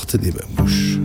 sortent des babouches.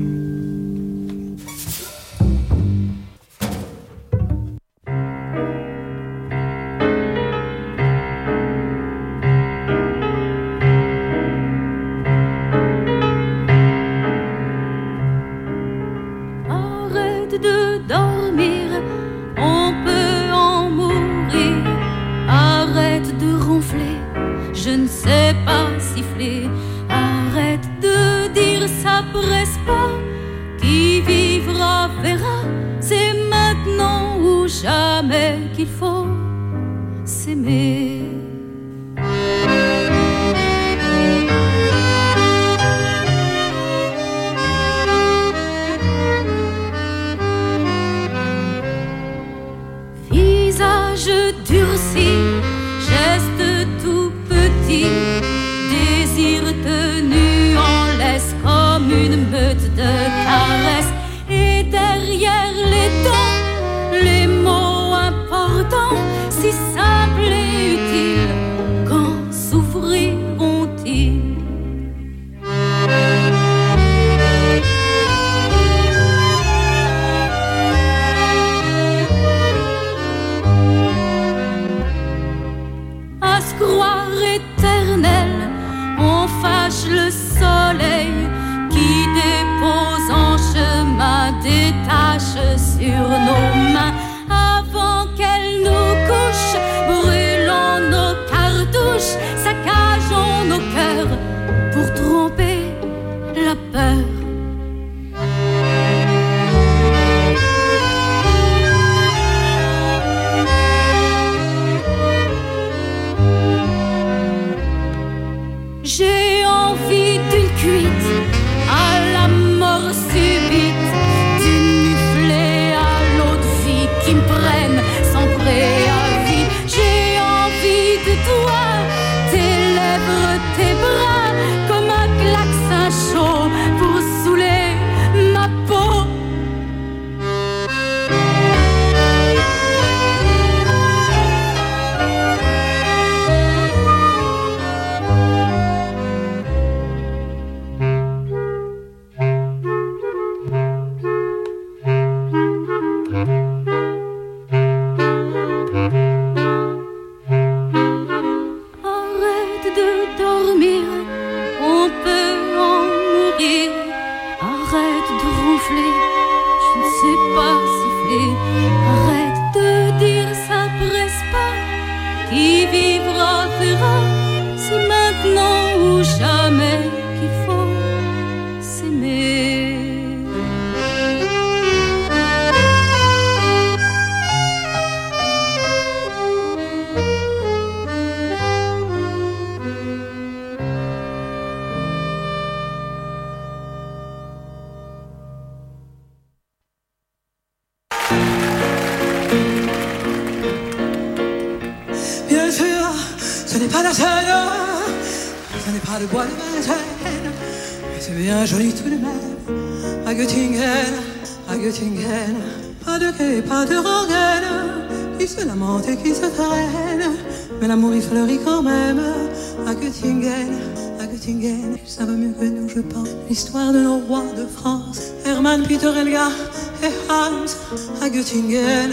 Ça va mieux que nous, je pense. L'histoire de nos rois de France, Hermann, Peter, Helga et Hans à Göttingen.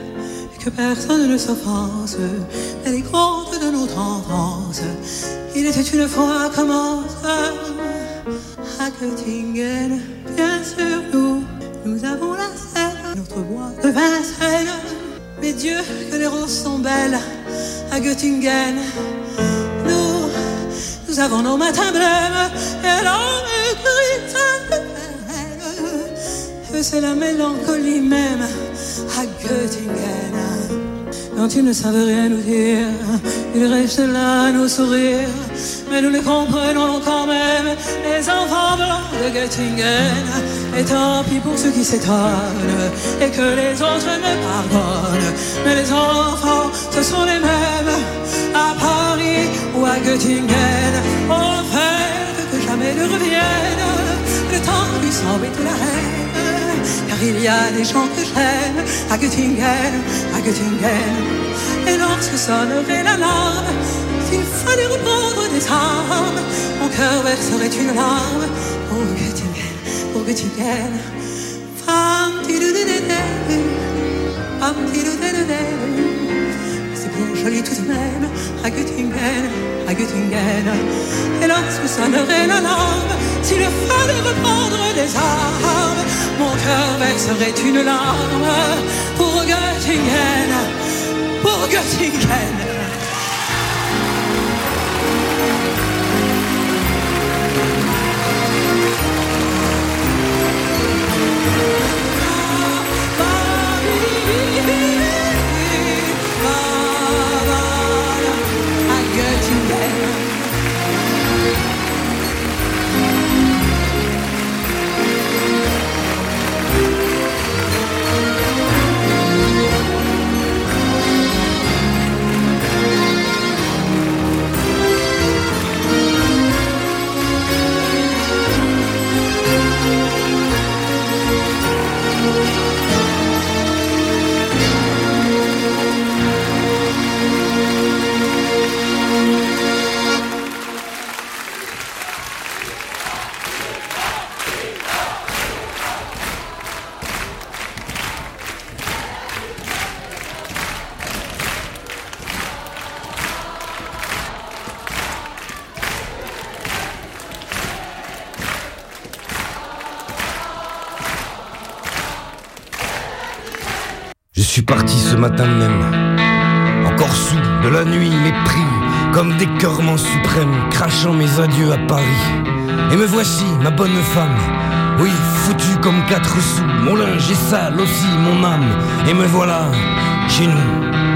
Et que personne ne s'offense, mais les contes de notre enfance. Il était une fois commence à Göttingen. Bien sûr, nous avons la Seine, notre bois de Vincennes. Mais Dieu, que les roses sont belles à Göttingen. Nous avons nos matins blêmes et l'homme écrit c'est la mélancolie même à Göttingen. Quand ils ne savent rien nous dire, ils restent là à nous sourire. Mais nous les comprenons quand même, les enfants blancs de Göttingen. Et tant pis pour ceux qui s'étonnent et que les autres ne pardonnent. Mais les enfants, ce sont les mêmes à Paris ou à Göttingen. Au fait que jamais ne revienne le temps du sang et de la reine. Car il y a des gens que j'aime à Göttingen, à Göttingen. Et lorsque sonnerait l'alarme, s'il fallait reprendre des armes, mon cœur verserait une larme pour Göttingen. pour que tu gagnes. C'est bien joli tout de même, à Göttingen, à Göttingen. Et lorsque sonnerait l'alarme, s'il fallait reprendre les armes, mon cœur verserait une larme pour Göttingen, pour Göttingen. Je suis parti ce matin même, encore sous de la nuit, mépris, comme d'écœurement suprême, crachant mes adieux à Paris. Et me voici, ma bonne femme, oui, foutue comme 4 sous. Mon linge est sale aussi, mon âme, et me voilà chez nous.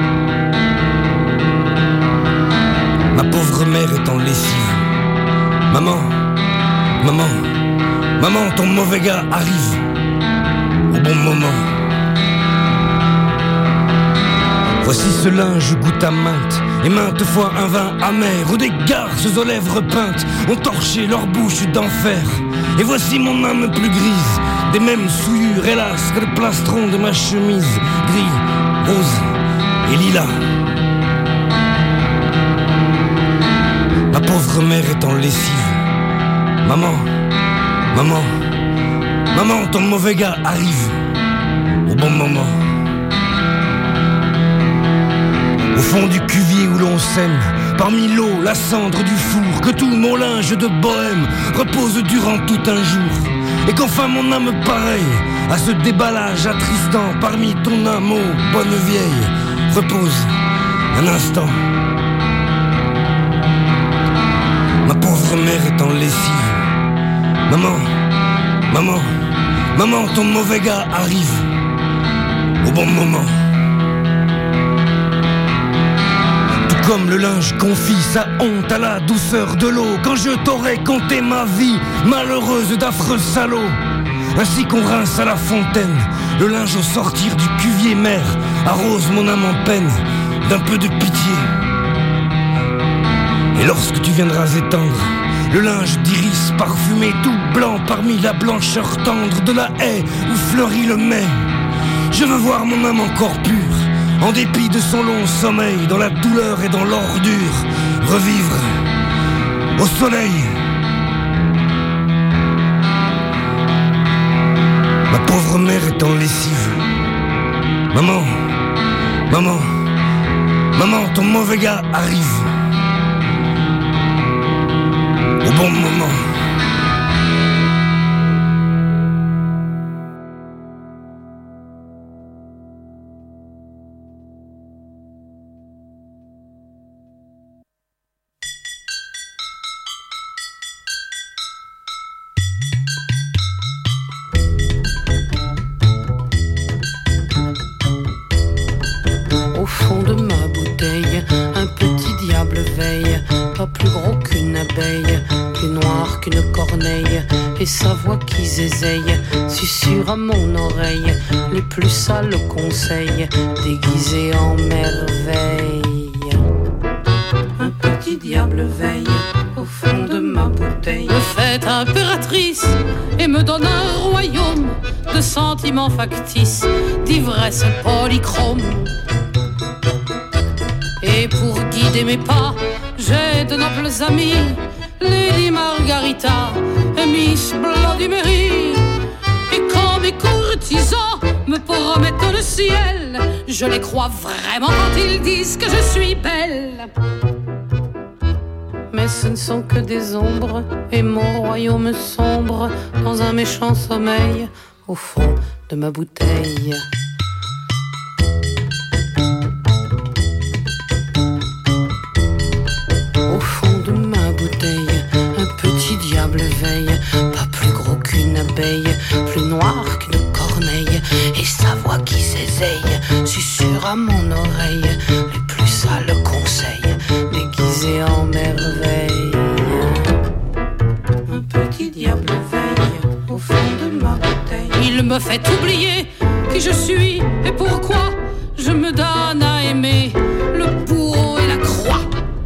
Ma pauvre mère est en lessive. Maman, maman, maman, ton mauvais gars arrive au bon moment. Voici ce linge goûte à menthe, et maintes fois un vin amer, où des garces aux lèvres peintes ont torché leur bouche d'enfer. Et voici mon âme plus grise, des mêmes souillures, hélas, que le plastron de ma chemise, gris, rose et lilas. Ma pauvre mère est en lessive. Maman, maman, maman, ton mauvais gars arrive au bon moment. Au fond du cuvier où l'on sème, parmi l'eau, la cendre du four, que tout mon linge de bohème repose durant tout un jour. Et qu'enfin mon âme pareille à ce déballage attristant, parmi ton âme, ô bonne vieille, repose un instant. Ma pauvre mère est en lessive. Maman, maman, maman, ton mauvais gars arrive au bon moment. Comme le linge confie sa honte à la douceur de l'eau, quand je t'aurais conté ma vie malheureuse d'affreux salauds. Ainsi qu'on rince à la fontaine le linge au sortir du cuvier, mère, arrose mon âme en peine d'un peu de pitié. Et lorsque tu viendras étendre le linge d'iris parfumé tout blanc parmi la blancheur tendre de la haie où fleurit le mai, je veux voir mon âme encore pure, en dépit de son long sommeil, dans la douleur et dans l'ordure, revivre au soleil. Ma pauvre mère est en lessive. Maman, maman, maman, ton mauvais gars arrive au bon moment. Et sa voix qui zézeille susurre à mon oreille les plus sales conseils déguisés en merveille. Un petit diable veille au fond de ma bouteille, me fait impératrice et me donne un royaume de sentiments factices, d'ivresse polychrome. Et pour guider mes pas, j'ai de nobles amis, Lady Margarita et Miss Bloody Mary. mes courtisans me promettent le ciel, je les crois vraiment quand ils disent que je suis belle. Mais ce ne sont que des ombres, et mon royaume sombre dans un méchant sommeil au fond de ma bouteille. Au fond de ma bouteille, un petit diable veille, pas plus gros qu'une abeille, plus noir qu'une corneille, et sa voix qui s'éseille susurre à mon oreille les plus sales conseils, déguisés en merveille. Un petit diable veille au fond de ma bouteille. Il me fait oublier qui je suis et pourquoi je me donne à aimer le bourreau et la croix.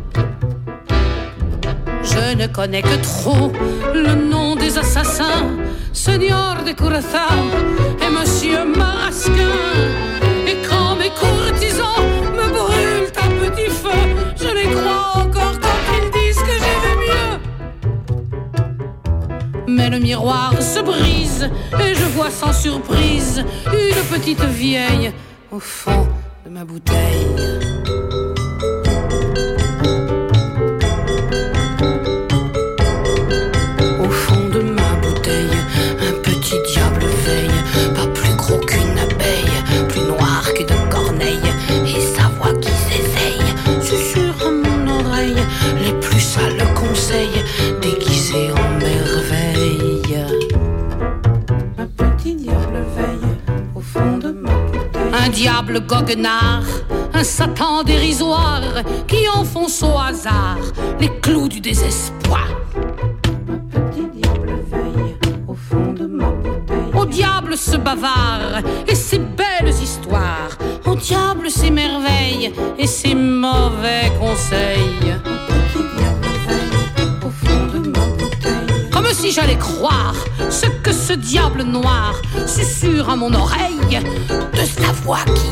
Je ne connais que trop le nom des assassins, Seigneur de Curaçao et Monsieur Marasquin. Et quand mes courtisans me brûlent à petit feu, je les crois encore quand ils disent que j'ai vu mieux. Mais le miroir se brise et je vois sans surprise une petite vieille au fond de ma bouteille. Déguisé en merveille. Un petit diable veille au fond de ma bouteille. Un diable goguenard, un satan dérisoire qui enfonce au hasard les clous du désespoir. Un petit diable veille au fond de ma bouteille. Au diable ce bavard et ses belles histoires, au diable ses merveilles et ses mauvais conseils. Si j'allais croire ce que ce diable noir susurre à mon oreille de sa voix qui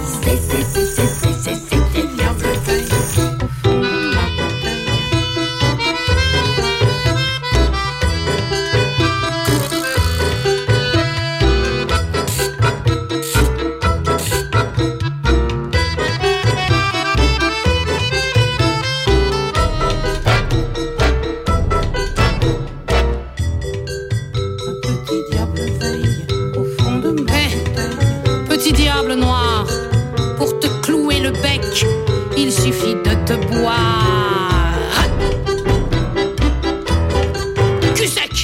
il suffit de te boire. Cul sec.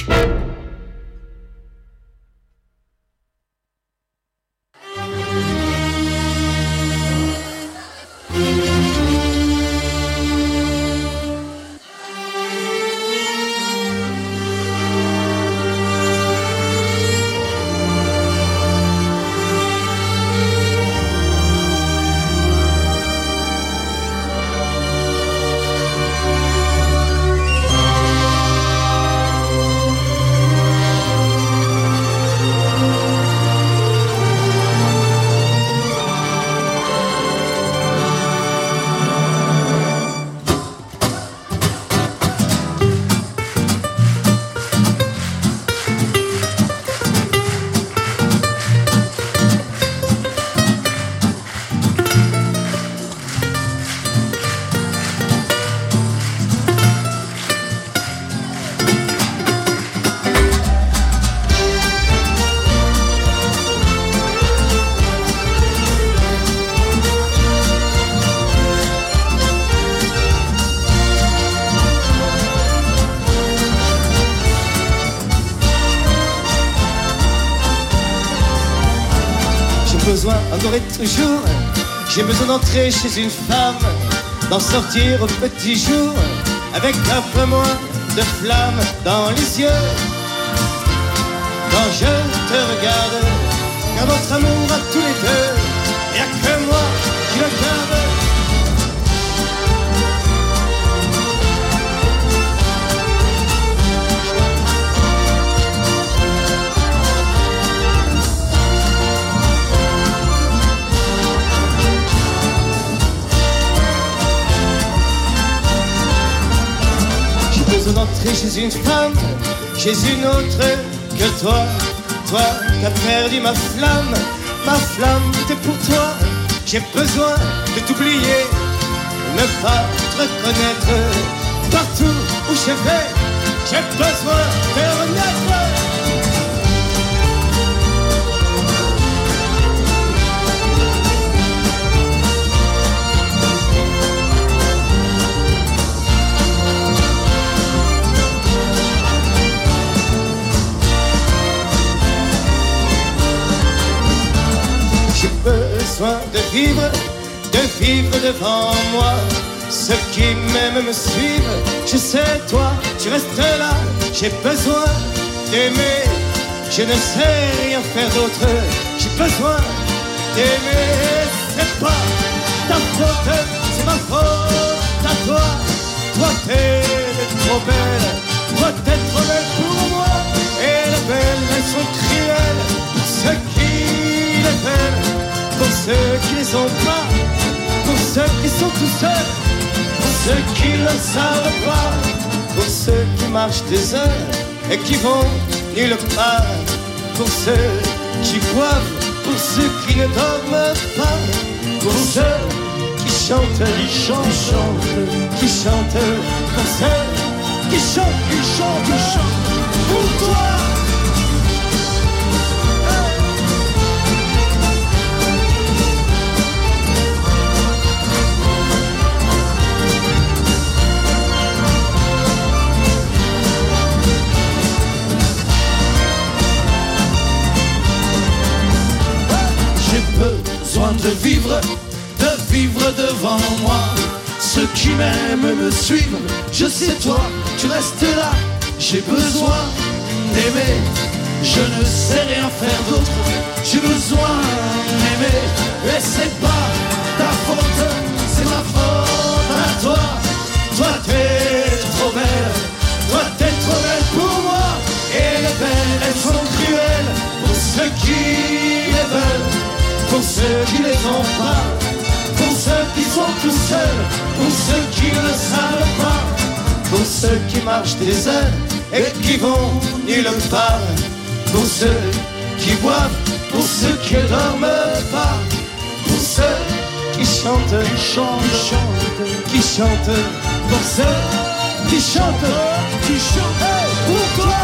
Encore et toujours, j'ai besoin d'entrer chez une femme, d'en sortir au petit jour, avec un peu moins de flamme dans les yeux. Quand je te regarde, car notre amour à tous les deux, y'a que moi qui le garde. D'entrer chez une femme, chez une autre que toi. toi, t'as perdu ma flamme t'es pour toi. J'ai besoin de t'oublier, ne pas te reconnaître. Partout où je vais, j'ai besoin de renaître. J'ai besoin de vivre devant moi. Ceux qui m'aiment me suivent, je sais toi, tu restes là. J'ai besoin d'aimer, je ne sais rien faire d'autre. J'ai besoin d'aimer, c'est pas ta faute, c'est ma faute à toi. Toi t'es trop belle, toi t'es trop belle pour moi. Et les belles, elles sont cruelles pour ceux qui les veulent, pour ceux qui les ont pas, pour ceux qui sont tout seuls, pour ceux qui ne le savent pas, pour ceux qui marchent des heures et qui vont nulle part, pour ceux qui boivent, pour ceux qui ne dorment pas, pour ceux qui chantent, qui chantent, pour ceux qui chantent, pour toi. Besoin de vivre devant moi. Ceux qui m'aiment me suivent, je sais toi, tu restes là. J'ai besoin d'aimer, je ne sais rien faire d'autre. J'ai besoin d'aimer, et c'est pas ta faute, c'est ma faute à toi. Toi t'es trop belle, toi t'es trop belle pour moi. Et les belles, elles sont cruelles pour ceux qui les veulent, pour ceux qui les ont pas, pour ceux qui sont tout seuls, pour ceux qui ne le savent pas, pour ceux qui marchent des heures et qui vont nulle part, pour ceux qui boivent, pour ceux qui ne dorment pas, pour ceux qui chantent, qui chantent, pour ceux qui chantent, pour toi.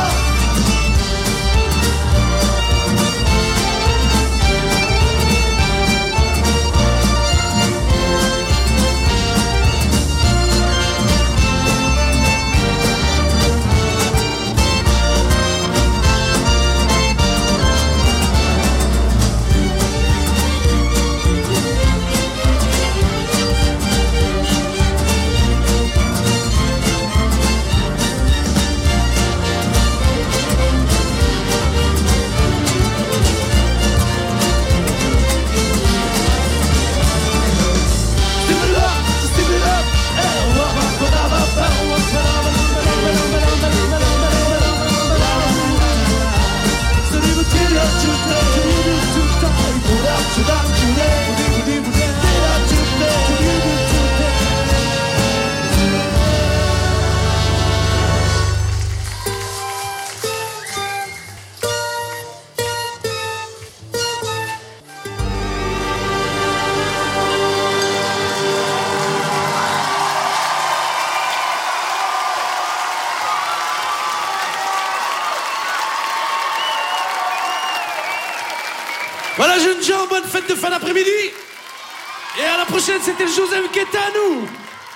Voilà, jeunes gens, bonne fête de fin d'après-midi. Et à la prochaine, c'était le Joseph Guetta à nous.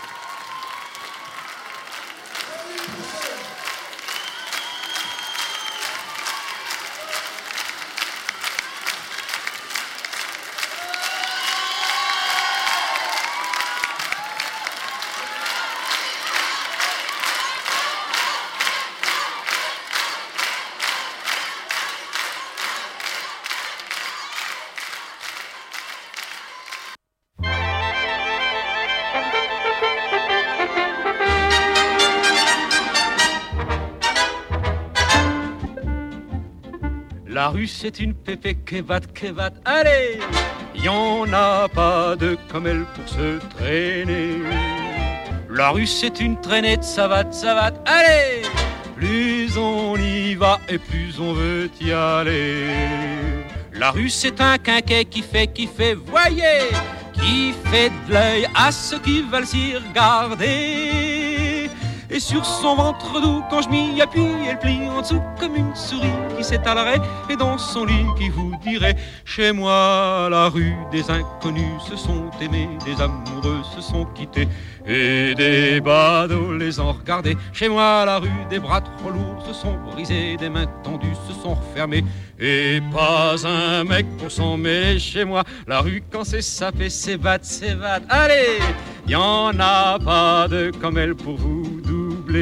La rue c'est une pépé qu'évate, allez, y en a pas de comme elle pour se traîner. La rue c'est une traînée de savate, allez, plus on y va et plus on veut y aller. La rue c'est un quinquet qui fait, voyez, qui fait de l'œil à ceux qui veulent s'y regarder. Et sur son ventre doux, quand je m'y appuie, elle plie en dessous comme une souris qui s'étalerait. Et dans son lit qui vous dirait: chez moi, la rue des inconnus se sont aimés, des amoureux se sont quittés, et des badauds les ont regardés. Chez moi, la rue des bras trop lourds se sont brisés, des mains tendues se sont refermées, et pas un mec pour s'en mêler. Chez moi, la rue quand c'est sapé, c'est batte, allez, y en a pas de comme elle pour vous doubler.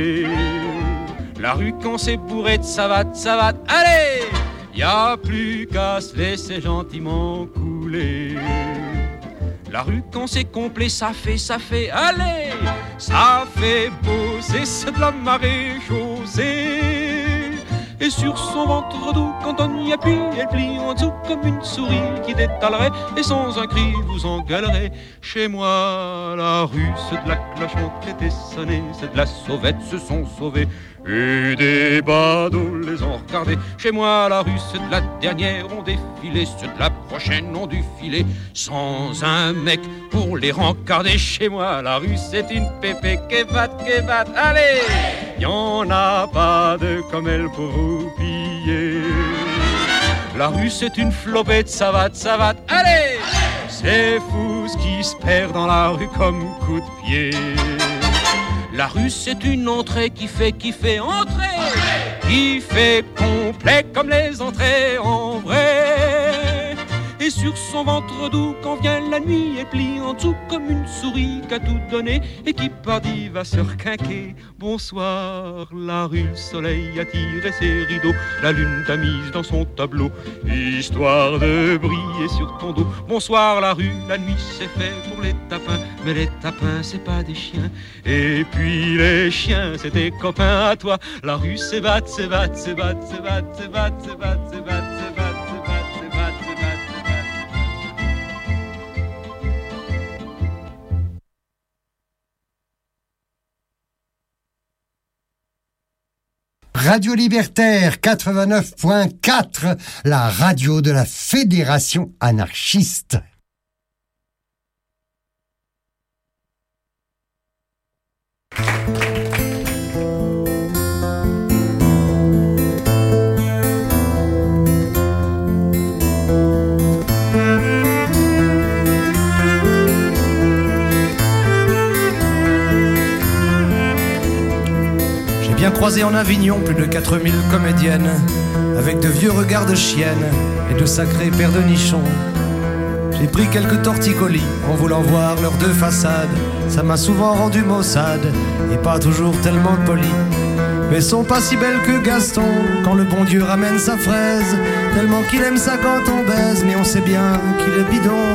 La rue quand c'est bourré de savate, allez, y a plus qu'à se laisser gentiment couler. La rue quand c'est complet, ça fait, allez, ça fait bosser, c'est de la marée chaussée. Et sur son ventre doux, quand on y appuie, elle plie en dessous comme une souris qui détalerait, et sans un cri vous engueulerait. Chez moi, la rue, c'est de la cloche ont été sonnée, c'est de la sauvette se sont sauvés, et des badauds les ont regardés. Chez moi, la rue, c'est de la dernière ont défilé, c'est de la prochaine ont dû filer, sans un mec pour les rencarder. Chez moi, la rue, c'est une pépé qu'évate, allez, y en a pas de comme elle pour vous piller. La rue, c'est une flopée de savate, allez, c'est fou ce qui se perd dans la rue comme coup de pied. La rue, c'est une entrée qui fait entrée, qui fait complet comme les entrées en vrai. Et sur son ventre doux, quand vient la nuit, elle plie en dessous comme une souris qui a tout donné et qui pardi va se requinquer. Bonsoir, la rue, le soleil a tiré ses rideaux, la lune t'a mise dans son tableau, histoire de briller sur ton dos. Bonsoir, la rue, la nuit c'est fait pour les tapins, mais les tapins c'est pas des chiens. Et puis les chiens c'est tes copains à toi. La rue c'est batte, c'est batte, c'est batte, c'est batte, c'est batte, c'est batte, c'est batte, c'est batte. Radio Libertaire 89.4, la radio de la Fédération anarchiste. Bien croisé en Avignon plus de 4000 comédiennes, avec de vieux regards de chiennes et de sacrés paires de nichons. J'ai pris quelques torticolis en voulant voir leurs deux façades. Ça m'a souvent rendu maussade et pas toujours tellement poli. Mais sont pas si belles que Gaston quand le bon Dieu ramène sa fraise, tellement qu'il aime ça quand on baise, mais on sait bien qu'il est bidon.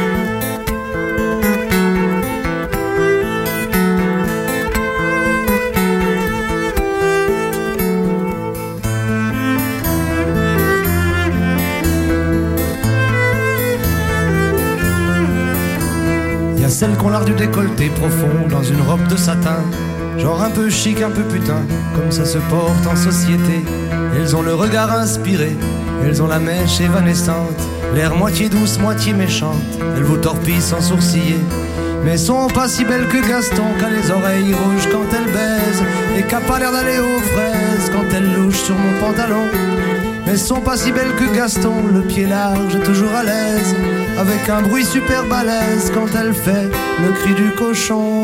Celles qu'on l'art du décolleté profond dans une robe de satin, genre un peu chic, un peu putain, comme ça se porte en société. Elles ont le regard inspiré, elles ont la mèche évanescente, l'air moitié douce, moitié méchante. Elles vous torpillent sans sourciller, mais sont pas si belles que Gaston, qu'a les oreilles rouges quand elles baisent et qu'a pas l'air d'aller aux fraises quand elles louchent sur mon pantalon. Mais sont pas si belles que Gaston, le pied large, toujours à l'aise, avec un bruit super balèze quand elle fait le cri du cochon.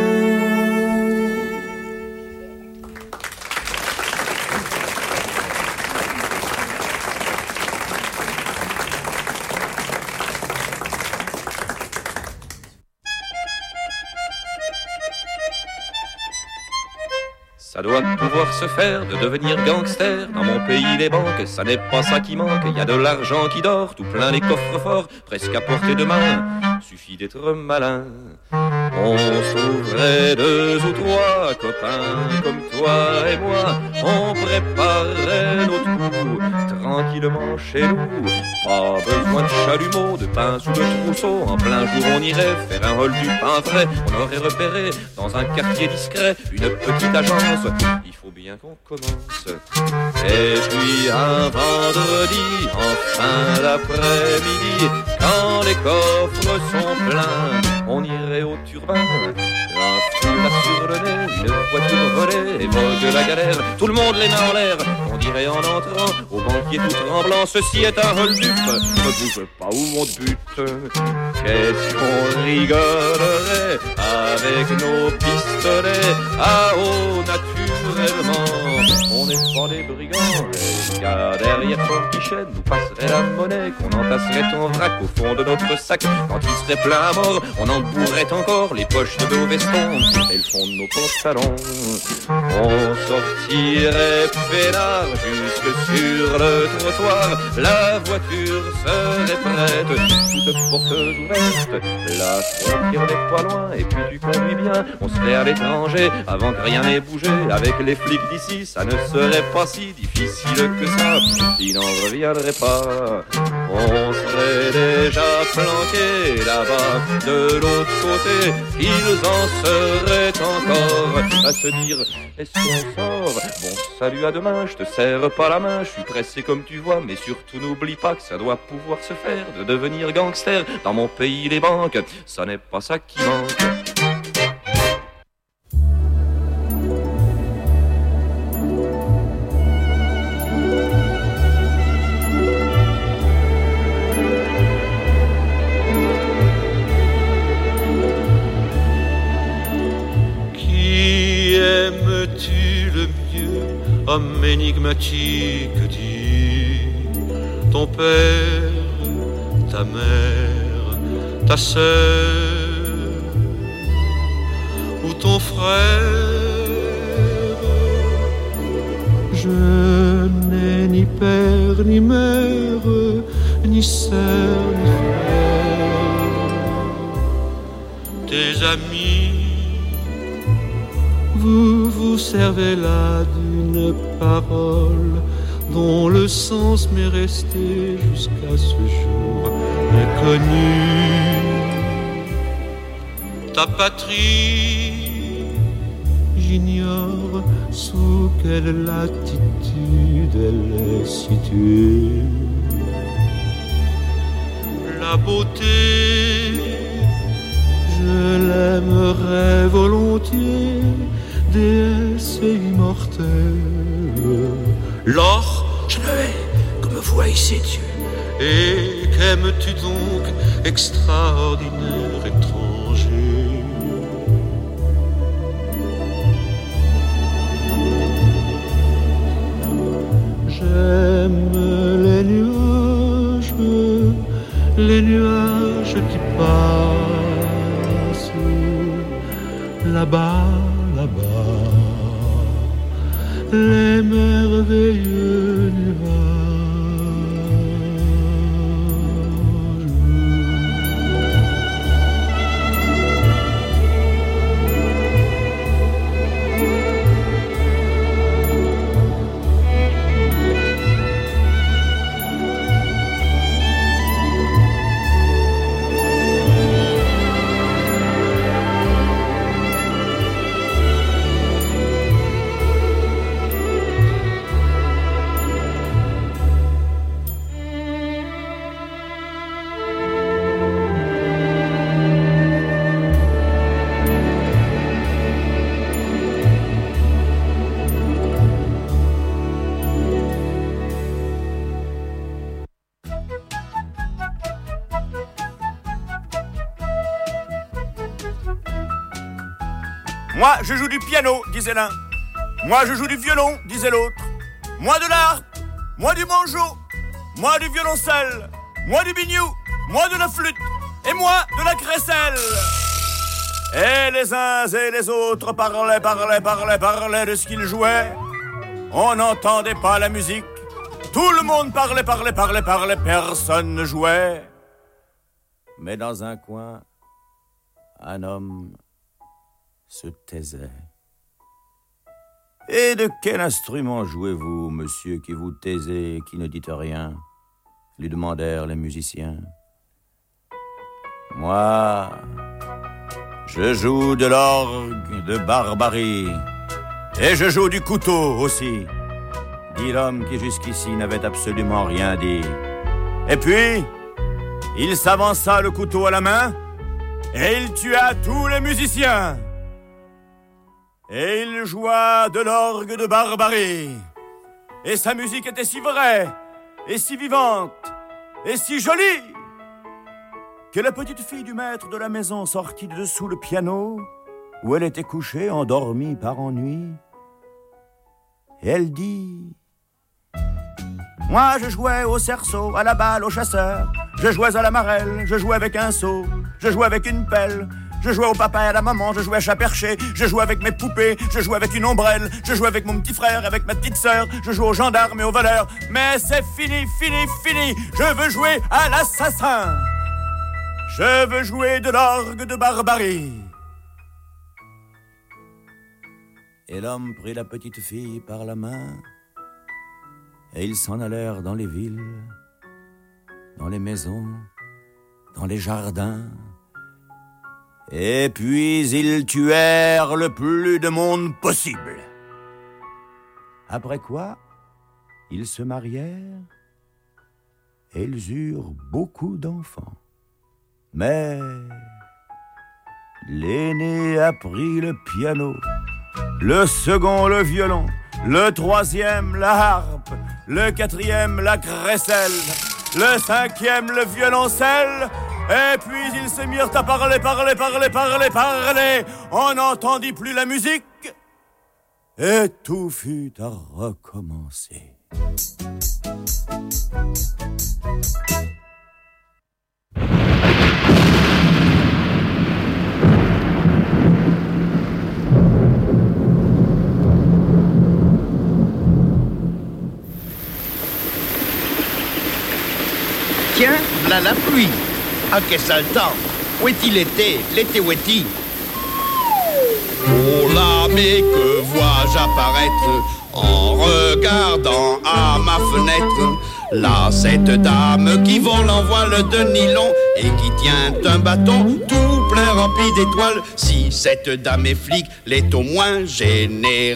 Ça doit pouvoir se faire de devenir gangster. Dans mon pays les banques, ça n'est pas ça qui manque. Y a de l'argent qui dort, tout plein les coffres forts, presque à portée de main. Suffit d'être malin. On se trouverait deux ou trois copains comme toi et moi. On préparerait notre coup tranquillement chez nous. Pas besoin de chalumeau, de pain sous le trousseau. En plein jour on irait faire un rôle du pain frais. On aurait repéré dans un quartier discret une petite agence. Il faut bien bien qu'on commence. Et puis un vendredi, en fin d'après-midi, quand les coffres sont pleins, on irait au turbin. Un foulard sur le nez, une voiture volée évoque la galère. Tout le monde les mains en l'air, on dirait en entrant au banquier tout tremblant. Ceci est un hold-up, ne bouge pas ou on te bute. Qu'est-ce qu'on rigolerait avec nos pistolets à eau naturellement. On n'est pas des brigands, les gars derrière ton guichet nous passerait la monnaie, qu'on entasserait ton vrac au fond de notre sac. Quand il serait plein à mort, on en bourrait encore les poches de nos vestons et le fond de nos pantalons. On sortirait peinard jusque sur le trottoir, la voiture serait prête, toute porteuse ouverte. La frontière n'est pas loin et puis tu conduis bien, on serait à l'étranger avant que rien n'ait bougé. Avec les flics d'ici, ça ne serait pas si difficile que ça, s'ils n'en reviendraient pas. On serait déjà planqués là-bas de l'autre côté, ils en seraient encore à se dire, est-ce qu'on sort? Bon, salut, à demain, je te serre pas la main, je suis pressé comme tu vois, mais surtout n'oublie pas que ça doit pouvoir se faire de devenir gangster. Dans mon pays, les banques, ça n'est pas ça qui manque. Homme énigmatique, dit ton père, ta mère, ta sœur ou ton frère. Je n'ai ni père ni mère, ni sœur ni frère. Tes amis, vous vous servez là d'une parole dont le sens m'est resté jusqu'à ce jour inconnu. Ta patrie, j'ignore sous quelle latitude elle est située. La beauté, je l'aimerais volontiers, déesse immortelle. L'or, je le hais, comme voix ici Dieu. Et qu'aimes-tu donc, extraordinaire étranger? J'aime les nuages qui passent là-bas, là-bas, les merveilleux nuages. Moi, je joue du piano, disait l'un. Moi, je joue du violon, disait l'autre. Moi de l'harpe, moi du banjo, moi du violoncelle, moi du biniou, moi de la flûte, et moi de la crécelle. Et les uns et les autres parlaient de ce qu'ils jouaient. On n'entendait pas la musique. Tout le monde parlait, personne ne jouait. Mais dans un coin, un homme se taisait. Et de quel instrument jouez-vous, monsieur, qui vous taisez, qui ne dites rien? Lui demandèrent les musiciens. Moi, je joue de l'orgue de Barbarie, Et je joue du couteau aussi, dit l'homme qui jusqu'ici n'avait absolument rien dit. Et puis, il s'avança le couteau à la main, et il tua tous les musiciens. Et il joua de l'orgue de Barbarie. Et sa musique était si vraie, et si vivante, et si jolie, que la petite fille du maître de la maison sortit de dessous le piano, où elle était couchée, endormie par ennui. Et elle dit: moi je jouais au cerceau, à la balle, au chasseur. Je jouais à la marelle, je jouais avec un seau, je jouais avec une pelle. Je jouais au papa et à la maman, je jouais à chat perché, je jouais avec mes poupées, je jouais avec une ombrelle, je jouais avec mon petit frère, avec ma petite sœur, je jouais aux gendarmes et aux voleurs. Mais c'est fini, fini, fini, je veux jouer à l'assassin. Je veux jouer de l'orgue de Barbarie. Et l'homme prit la petite fille par la main, et ils s'en allèrent dans les villes, dans les maisons, dans les jardins. Et puis ils tuèrent le plus de monde possible. Après quoi, ils se marièrent et ils eurent beaucoup d'enfants. Mais l'aîné a pris le piano, le second le violon, le troisième la harpe, le quatrième la crécelle, le cinquième le violoncelle. Et puis ils se mirent à parler. On n'entendit plus la musique. Et tout fut à recommencer. Tiens, v'là la pluie. Ah, qu'est-ce sale temps. Où est-il été? L'été où est-il? Oh là, mais que vois-je apparaître en regardant à ma fenêtre? Là, cette dame qui vole en voile de nylon et qui tient un bâton tout plein rempli d'étoiles. Si cette dame est flic, l'est au moins générale.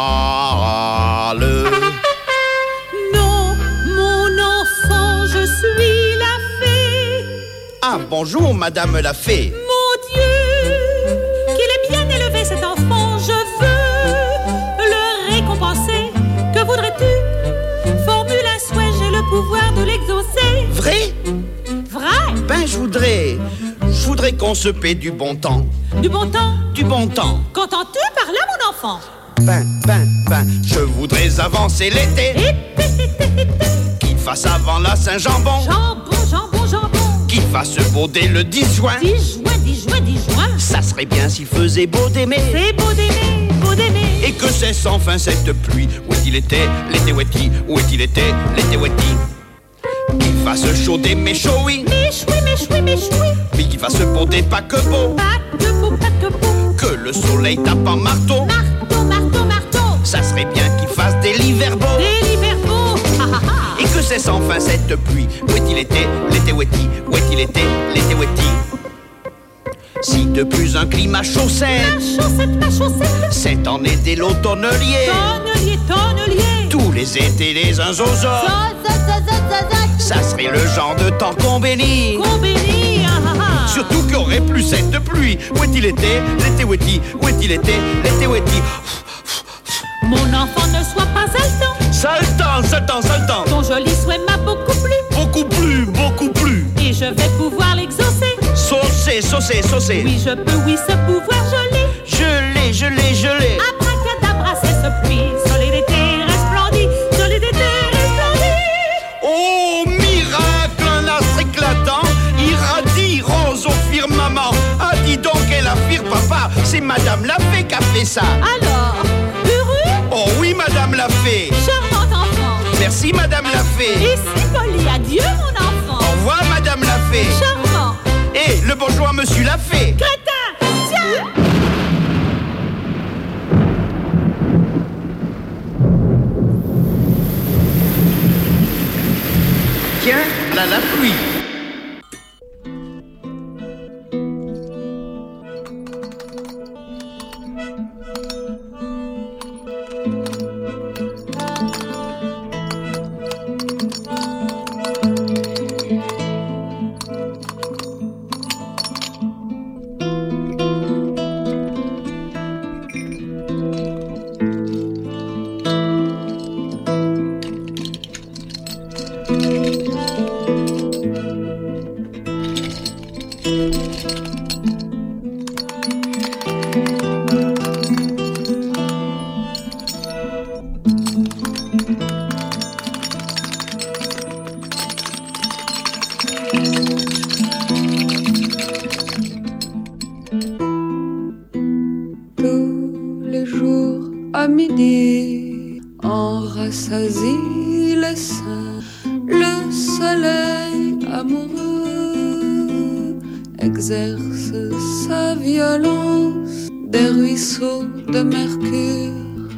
Non, mon enfant, je suis la fée. Ah, bonjour, madame la fée. Mon Dieu, qu'il est bien élevé cet enfant, je veux le récompenser. Que voudrais-tu? Formule un souhait, j'ai le pouvoir de l'exaucer. Vrai? Vrai? Ben, je voudrais qu'on se paie du bon temps. Du bon temps? Du bon temps. Qu'entends-tu par là, mon enfant? Ben, je voudrais avancer l'été. Qu'il fasse avant la Saint-Jambon. Jambon. Qu'il fasse beau dès le 10 juin. 10 juin. Ça serait bien s'il faisait beau d'aimer. C'est beau d'aimer. Et que cesse enfin cette pluie. Où est-il été, l'été où est-il? Où est-il été, l'été où est-il? Qu'il fasse chaud des méchouis. Méchoui. Mais qu'il fasse beau des paquebots. Paquebot. Que le soleil tape en marteau. Marteau. Ça serait bien qu'il fasse des livers beaux. Et que cesse enfin cette pluie. Où est-il été, l'été où est-il? Où est-il été, l'été où est-il? Si depuis un climat chaussette, Ma chaussette. c'est en été l'automnelier. Tonnelier. Tous les étés les uns aux autres. Ça serait le genre de temps qu'on bénit. Surtout qu'il n'y aurait plus cette pluie. Où est-il été, l'été où est-il? Où est-il été, l'été où est-il? Mon enfant, ne sois pas Saltan. Ton joli souhait m'a beaucoup plu. Beaucoup plus. Et je vais pouvoir l'exaucer. Saucer. Oui, je peux, oui, ce pouvoir, je l'ai. Abracadabra, c'est ce pluie. Soleil d'été resplendit. Oh, miracle, un astre éclatant, irradie rose au firmament. Ah, dis donc, quelle affire, papa, c'est Madame la Fée qui a fait ça. Alors, heureux? Oh oui, Madame la Fée. Charmante enfant. Merci, Madame la Fée. Et si poli, adieu, mon enfant. Au revoir, Madame la Fée. Charmant. Et le bonjour à Monsieur la Fée. Crétin, tiens. Tiens, là, la pluie. en rassasie les seins. Le soleil amoureux exerce sa violence. Des ruisseaux de mercure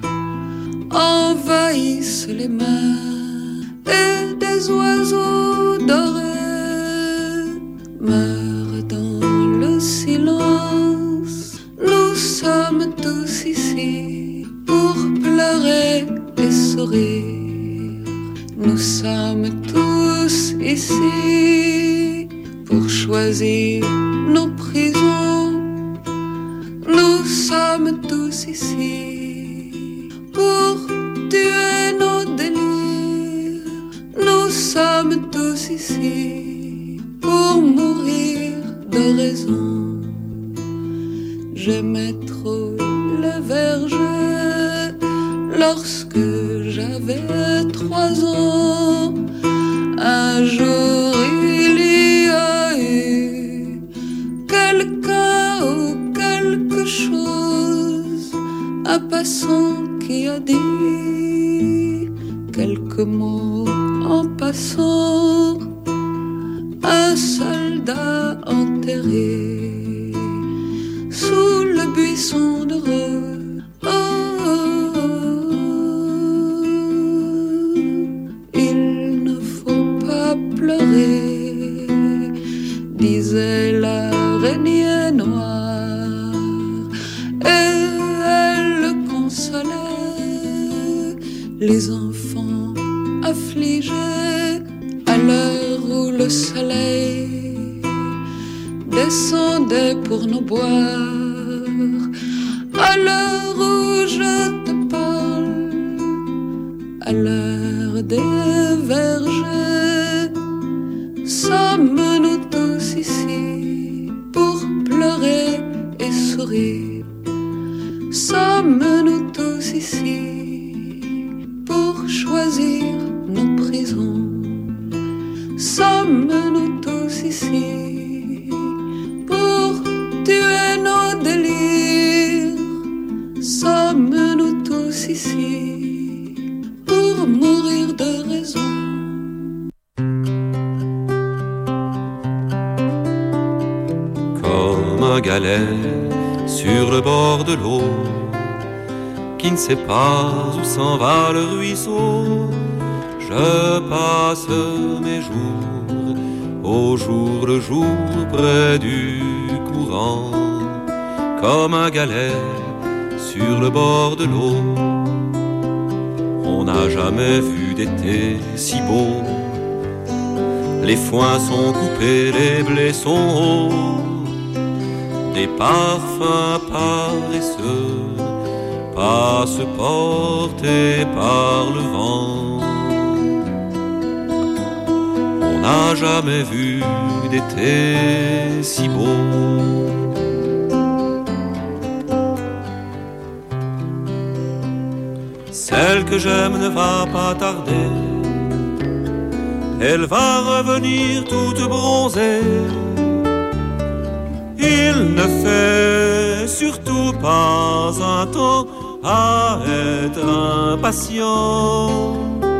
envahissent les mains et des oiseaux dorés meurent dans le silence. Nous sommes tous ici pour pleurer et sourire. Nous sommes tous ici pour choisir nos prisons. Nous sommes tous ici pour tuer nos délires. Nous sommes tous ici pour mourir de raison. J'aimais trop le verger lorsque j'avais 3 ans. Un jour il y a eu quelqu'un ou quelque chose, un passant qui a dit quelques mots en passant. Un soldat enterré sous le buisson de rose. Il ne faut pas pleurer, disait l'araignée noire, et elle consolait les enfants affligés à l'heure où le soleil descendait pour nous boire. À l'heure où je te parle, à l'heure des vergers, sommes-nous tous ici pour pleurer et sourire. Sommes-nous tous ici pour choisir nos prisons. Sommes-nous tous ici pour tuer nos délires. Sommes-nous tous ici pour mourir de raison. Comme un galet sur le bord de l'eau, qui ne sait pas où s'en va le ruisseau, je passe mes jours, au jour le jour, près du courant. Comme un galet sur le bord de l'eau, on n'a jamais vu d'été si beau. Les foins sont coupés, les blés sont hauts, des parfums paresseux passent portés par le vent. On n'a jamais vu d'été si beau. Celle que j'aime ne va pas tarder, elle va revenir toute bronzée. Il ne fait surtout pas un temps à être impatient.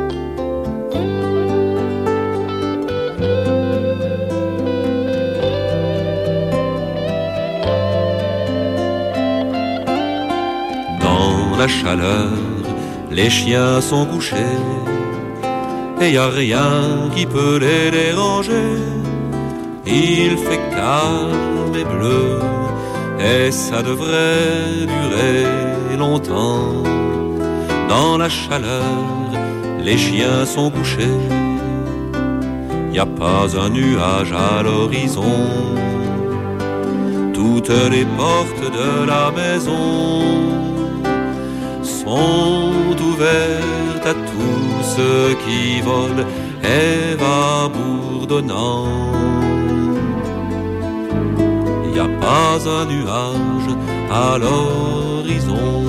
Dans la chaleur, les chiens sont couchés et y a rien qui peut les déranger. Il fait calme et bleu et ça devrait durer longtemps. Dans la chaleur, les chiens sont couchés, y a pas un nuage à l'horizon. Toutes les portes de la maison sont ouvertes à tous ceux qui volent et va bourdonnant. Y a pas un nuage à l'horizon.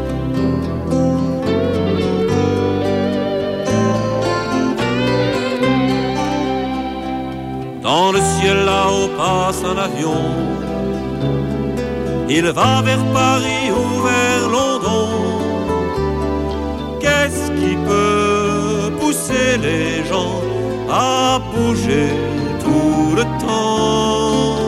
Dans le ciel là-haut passe un avion, il va vers Paris ou vers London. Qu'est-ce qui peut pousser les gens à bouger tout le temps.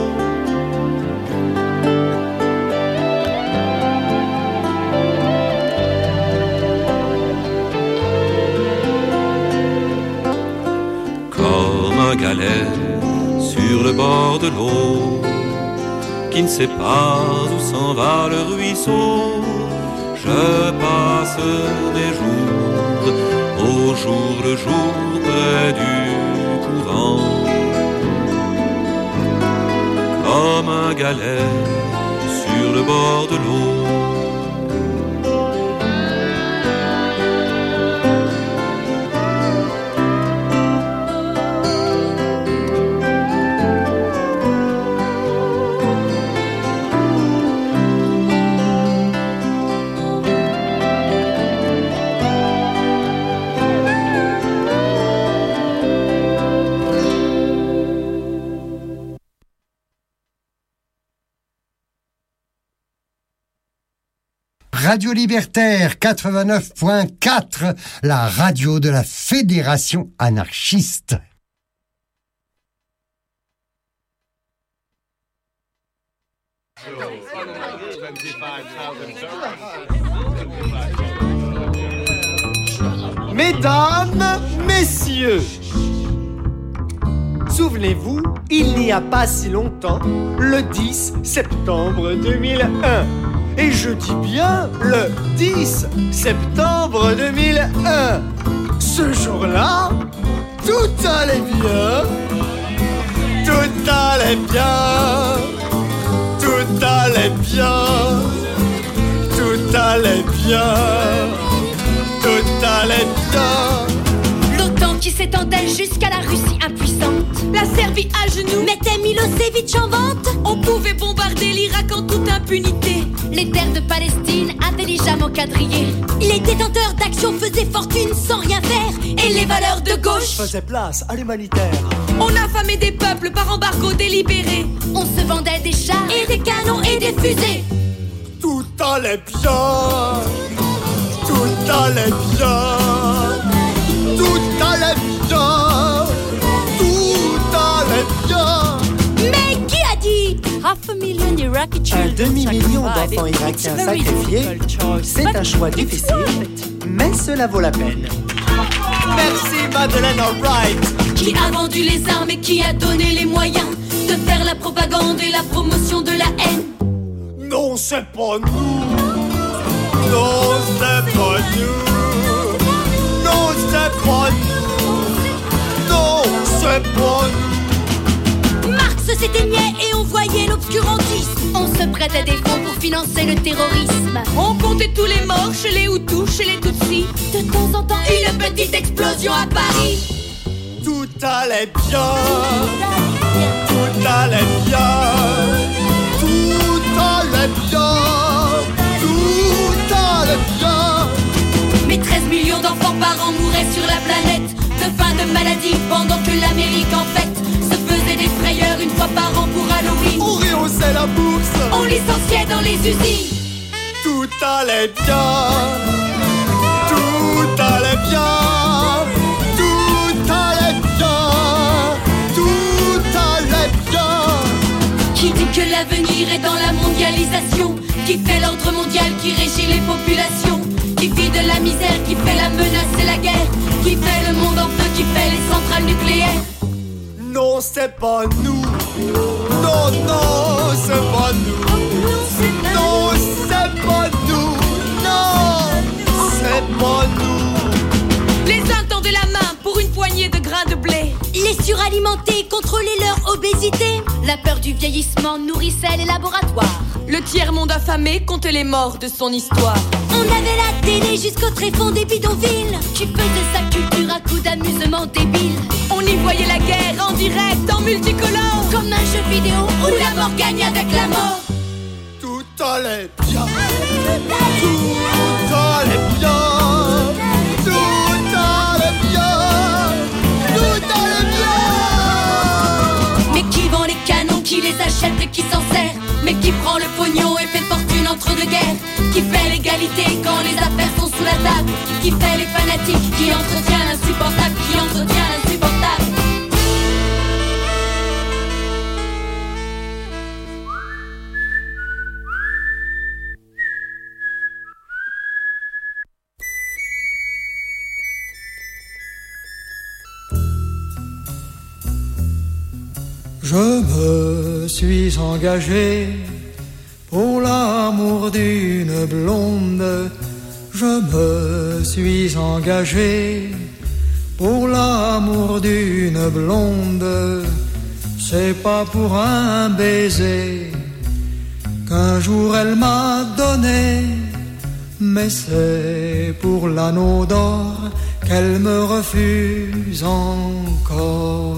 Comme un galet sur le bord de l'eau, qui ne sait pas où s'en va le ruisseau, je passe des jours au jour le jour près du courant. Comme un galet sur le bord de l'eau. Radio Libertaire 89.4, la radio de la Fédération anarchiste. Mesdames, messieurs, souvenez-vous, il n'y a pas si longtemps, le 10 septembre 2001. Et je dis bien le 10 septembre 2001. Ce jour-là, tout allait bien. Tout allait bien. Tout allait bien. Tout allait bien. Tout allait bien. L'OTAN qui s'étendait jusqu'à la Russie impuissante. La Serbie à genoux mettait Milosevic en vente. On pouvait bombarder l'Irak en toute impunité. Les terres de Palestine intelligemment quadrillées. Les détenteurs d'actions faisaient fortune sans rien faire. Et les valeurs de gauche faisaient place à l'humanitaire. On affamait des peuples par embargo délibéré. On se vendait des chars et des canons et des fusées. Tout allait bien. Tout allait bien. Tout allait bien. Tout allait bien. Mais qui a dit? 500,000 Iraqi children. Un demi-million d'enfants irakiens sacrifiés, c'est un choix difficile, mais cela vaut la peine. Merci Madeleine Albright. Qui a vendu les armes et qui a donné les moyens de faire la propagande et la promotion de la haine? Non, c'est pas nous. Non, c'est pas nous. Non, c'est pas nous. Non, c'est pas nous. Marx s'éteignait et on voyait l'obscurantisme. On se prêtait des fonds pour financer le terrorisme. On comptait tous les morts chez les Hutus, chez les Tutsis. De temps en temps, une petite explosion à Paris. Tout allait bien. Tout allait bien. Tout allait bien. Tout allait bien. Mais 13 millions d'enfants par an mouraient sur la planète de faim, de maladie, pendant que l'Amérique en fête se faisait des frayeurs une fois par an pour Halloween. On rehaussait la bourse. On licenciait dans les usines. Tout allait bien. Tout allait bien. Tout allait bien. Tout allait bien. Qui dit que l'avenir est dans la mondialisation? Qui fait l'ordre mondial, qui régit les populations? Qui vit de la misère, qui fait la menace et la guerre? Qui fait le monde en feu, qui fait les centrales nucléaires? Non, c'est pas nous. Non, non, c'est pas nous. Non, c'est pas nous. Non, c'est pas nous. Les uns tendaient la main pour une poignée de grains de blé. Les suralimentés contrôlaient leur obésité. La peur du vieillissement nourrissait les laboratoires. Le tiers-monde affamé comptait les morts de son histoire. On avait la télé jusqu'au tréfonds des bidonvilles, qui faisait sa culture à coups d'amusement débile. On y voyait la guerre en direct, en multicolore, comme un jeu vidéo où la mort gagne avec la mort. Tout allait bien. Tout allait bien. Tout allait bien. Tout allait bien. Mais qui vend les canons, qui les achète et qui s'en sert? Mais qui prend le pognon et fait fortune entre deux guerres? Qui fait l'égalité quand les affaires sont sous la table? Qui fait les fanatiques dramatique qui entretient l'insupportable, qui entretient l'insupportable. Je me suis engagé pour l'amour d'une blonde. Je me suis engagé pour l'amour d'une blonde. C'est pas pour un baiser qu'un jour elle m'a donné, mais c'est pour l'anneau d'or qu'elle me refuse encore.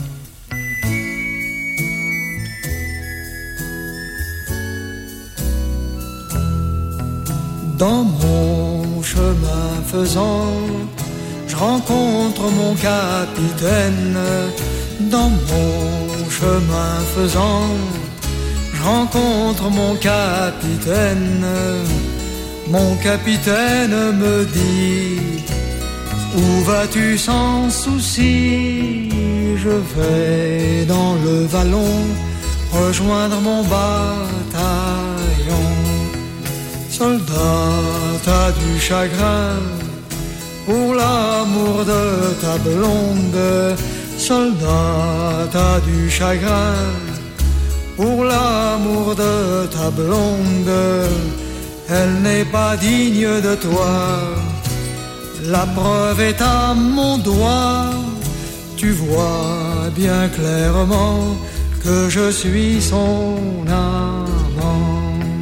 Dans mon chemin faisant, je rencontre mon capitaine. Dans mon chemin faisant, je rencontre mon capitaine. Mon capitaine me dit: où vas-tu sans souci? Je vais dans le vallon rejoindre mon bataillon. Soldat, t'as du chagrin pour l'amour de ta blonde. Soldat, t'as du chagrin pour l'amour de ta blonde. Elle n'est pas digne de toi, la preuve est à mon doigt. Tu vois bien clairement que je suis son amant.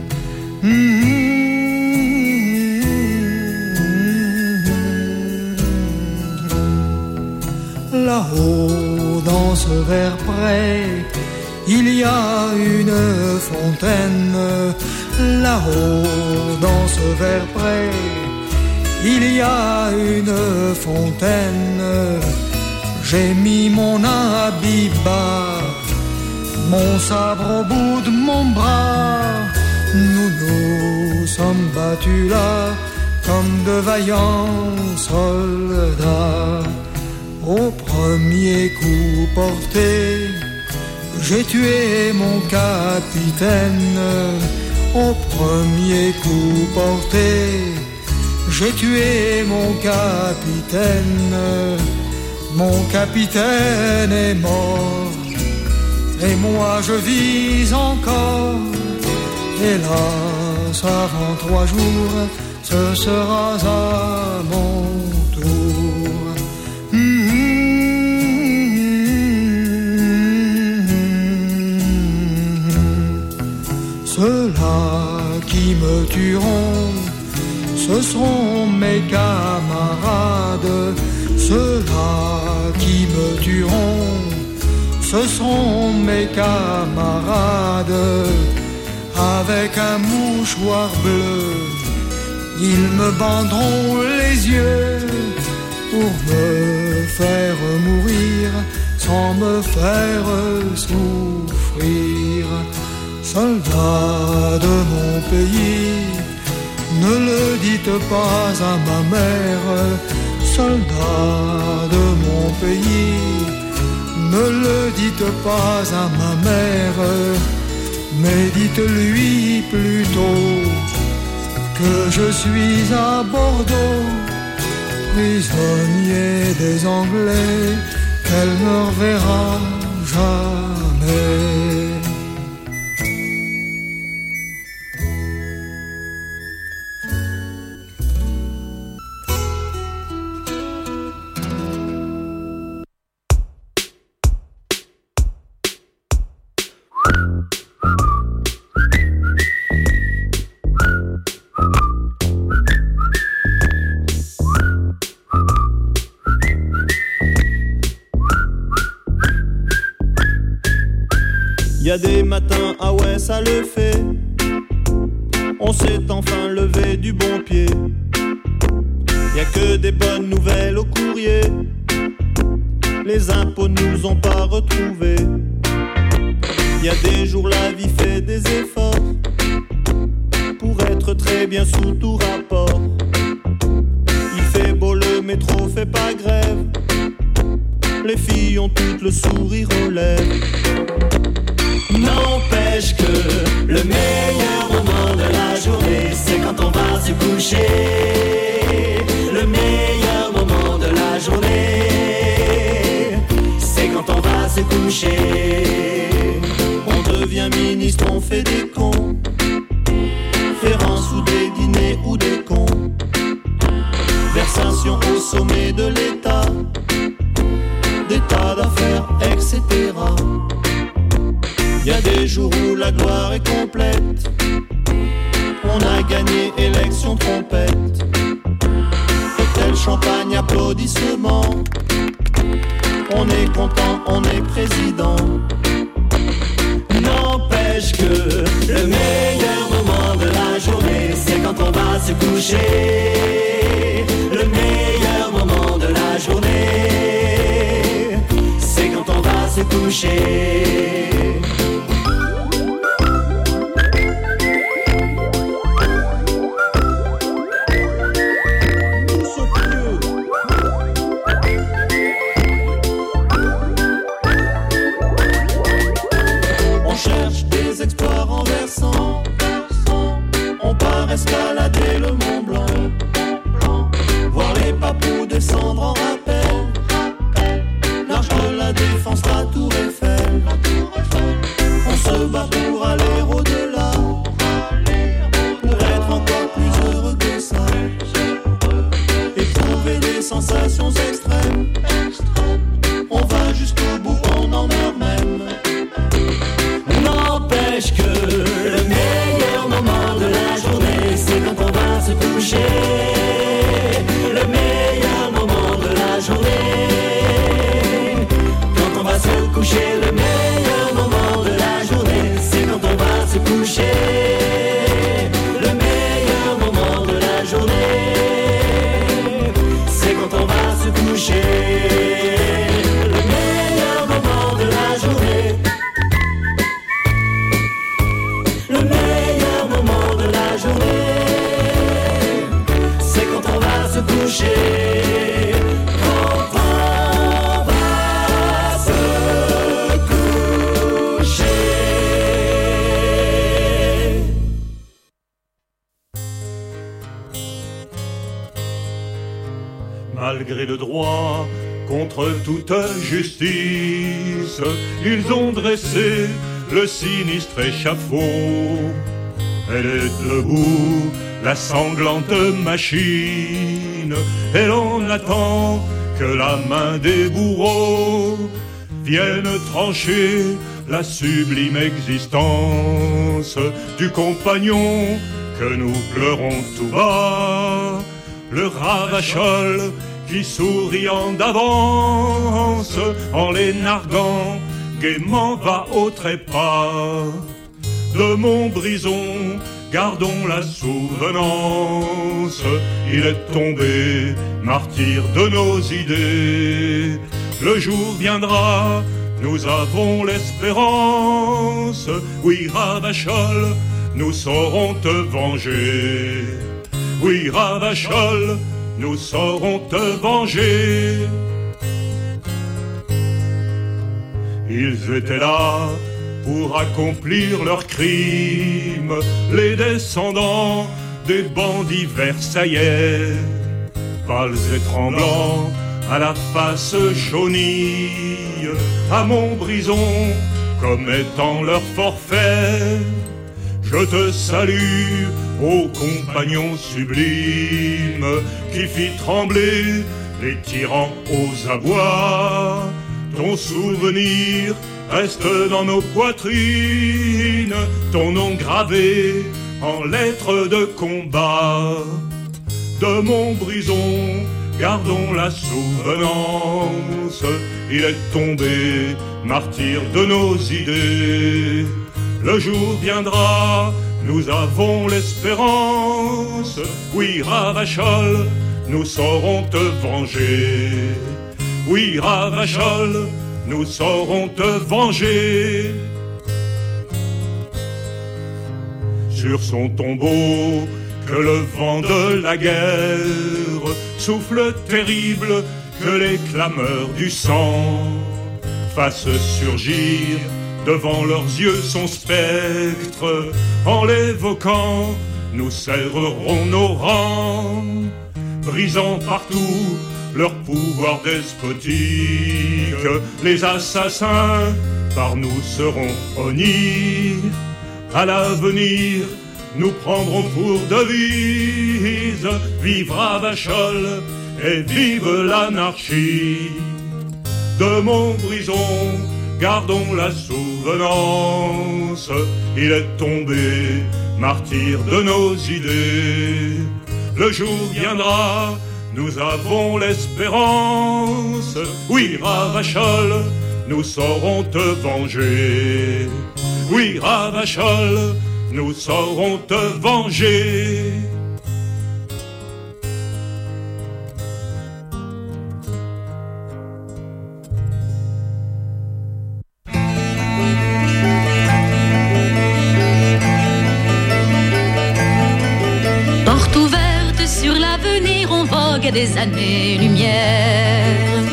Là-haut, dans ce verre près, il y a une fontaine. Là-haut, dans ce verre près, il y a une fontaine. J'ai mis mon habit bas, mon sabre au bout de mon bras. Nous nous sommes battus là comme de vaillants soldats. Au premier coup porté, j'ai tué mon capitaine. Au premier coup porté, j'ai tué mon capitaine. Mon capitaine est mort et moi je vis encore. Hélas, avant 3 jours, ce sera à mon tour. Ceux-là qui me tueront, ce seront mes camarades. Ceux-là qui me tueront, ce seront mes camarades. Avec un mouchoir bleu, ils me banderont les yeux pour me faire mourir sans me faire souffrir. Soldats de mon pays, ne le dites pas à ma mère. Soldats de mon pays, ne le dites pas à ma mère, mais dites-lui plutôt que je suis à Bordeaux, prisonnier des Anglais, qu'elle ne reverra jamais. Y a des matins, ah ouais, ça le fait. On s'est enfin levé du bon pied. Y a que des bonnes nouvelles au courrier. Les impôts nous ont pas retrouvés. Y a des jours la vie fait des efforts pour être très bien sous tout rapport. Il fait beau le le métro fait pas grève. Les filles ont toutes le sourire aux lèvres. N'empêche que le meilleur moment de la journée, c'est quand on va se coucher. Le meilleur moment de la journée, c'est quand on va se coucher. On devient ministre, on fait des cons. Conférences ou des dîners ou des cons. Versation au sommet de l'État. Des tas d'affaires, etc. Y a des jours où la gloire est complète. On a gagné élection trompette. Cocktail, champagne, applaudissements. On est content, on est président. N'empêche que le meilleur moment de la journée, c'est quand on va se coucher. Le meilleur moment de la journée, c'est quand on va se coucher. Escalader le Mont Blanc, voir les papous descendre en rappel, l'Arche de la Défense, la Tour Eiffel. On se bat pour aller au-delà, pour être encore plus heureux que ça, éprouver des sensations extrêmes. On va jusqu'au bout, on en meurt même. N'empêche que le meilleur moment de la journée, c'est quand on va se coucher. Le meilleur moment de la journée, quand on va se coucher. Le meilleur moment de la journée, c'est quand on va se coucher. Le meilleur moment de la journée, c'est quand on va se coucher. Le meilleur moment de la journée, le meilleur moment de la journée, c'est quand on va se coucher. Quand on va se coucher. Malgré le droit, contre toute justice, ils ont dressé le sinistre échafaud. Elle est debout, la sanglante machine, et l'on attend que la main des bourreaux vienne trancher la sublime existence du compagnon que nous pleurons tout bas, le ravachol qui souriant d'avance, en les narguant, gaiement va au trépas. De Montbrison, gardons la souvenance, il est tombé, martyr de nos idées. Le jour viendra, nous avons l'espérance, oui Ravachol, nous saurons te venger. Oui Ravachol, nous saurons te venger. Ils étaient là pour accomplir leurs crimes, les descendants des bandits versaillais, pâles et tremblants, à la face jaunie, à Montbrison, commettant leur forfait. Je te salue, ô compagnon sublime, qui fit trembler les tyrans aux abois. Ton souvenir reste dans nos poitrines, ton nom gravé en lettres de combat. De Montbrison, gardons la souvenance, il est tombé, martyr de nos idées. Le jour viendra, nous avons l'espérance, oui Ravachol, nous saurons te venger. Oui Ravachol, nous saurons te venger. Sur son tombeau, que le vent de la guerre souffle terrible que les clameurs du sang fassent surgir devant leurs yeux son spectre. En l'évoquant, nous serrerons nos rangs, brisant partout leur pouvoir despotique. Les assassins par nous seront honnis. À l'avenir, nous prendrons pour devise: vive Ravachol et vive l'anarchie. De Montbrison, gardons la souvenance. Il est tombé, martyr de nos idées. Le jour viendra, nous avons l'espérance. Oui, Ravachol, nous saurons te venger. Oui, Ravachol, nous saurons te venger. Porte ouverte sur l'avenir, on vogue à des années-lumière.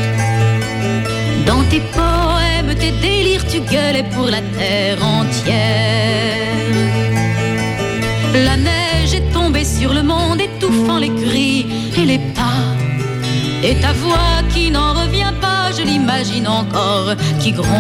Dans tes poèmes, tes délires, tu gueulais pour la terre entière. La neige est tombée sur le monde, étouffant les cris et les pas. Et ta voix qui n'en revient pas, je l'imagine encore, qui gronde.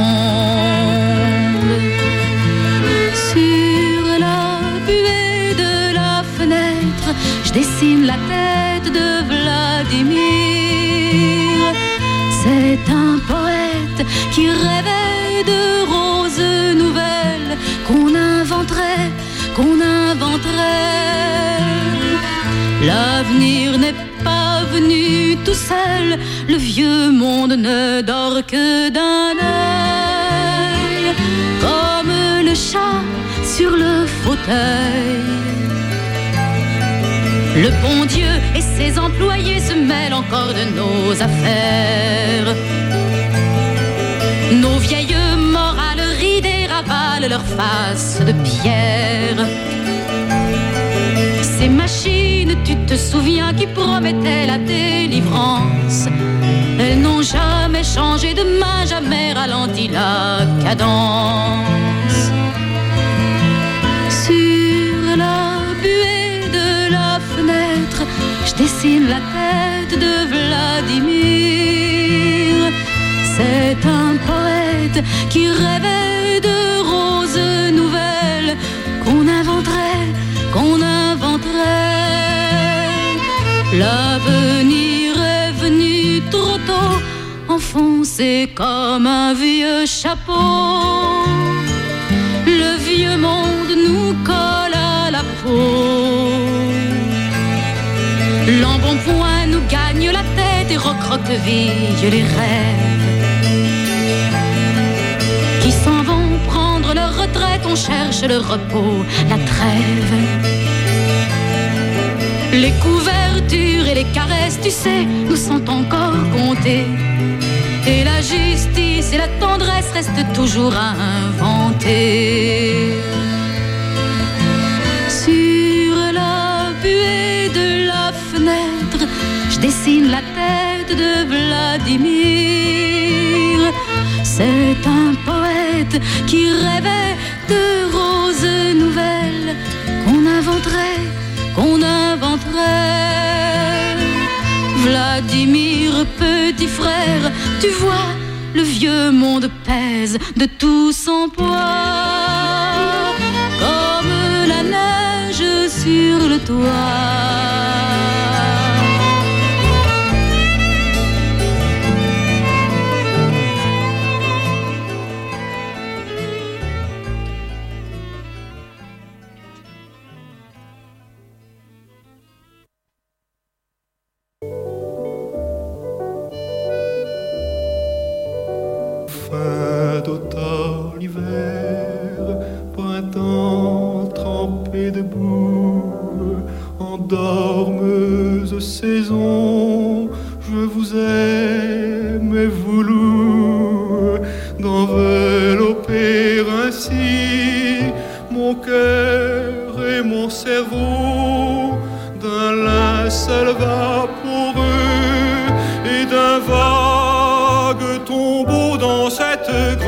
Sur la buée de la fenêtre, je dessine la tête de Vladimir. C'est un poète qui rêvait de roses nouvelles qu'on inventerait. L'avenir n'est pas venu tout seul, le vieux monde ne dort que d'un œil, comme le chat sur le fauteuil. Le bon Dieu et ses employés se mêlent encore de nos affaires. Nos vieilles morales ridées ravalent leurs faces de pierre. Ces machines, tu te souviens, qui promettaient la délivrance, elles n'ont jamais changé de main, jamais ralenti la cadence. Sur la buée de la fenêtre, je dessine la tête de Vladimir. C'est un poète qui rêvait de roses nouvelles qu'on inventerait. L'avenir est venu trop tôt, enfoncé comme un vieux chapeau. Le vieux monde nous colle à la peau. L'embonpoint nous gagne la tête et recroqueville les rêves qui s'en vont prendre leur retraite. On cherche le repos, la trêve. Les couvertures et les caresses, tu sais, nous sont encore comptées. Et la justice et la tendresse restent toujours à inventer. Sur la buée de la fenêtre, je dessine la tête de Vladimir. C'est un poète qui rêvait de roses nouvelles qu'on inventerait. Vladimir, petit frère, tu vois, le vieux monde pèse de tout son poids, comme la neige sur le toit. Dormeuse saison, je vous aime et voulu d'envelopper ainsi mon cœur et mon cerveau d'un linceul vaporeux.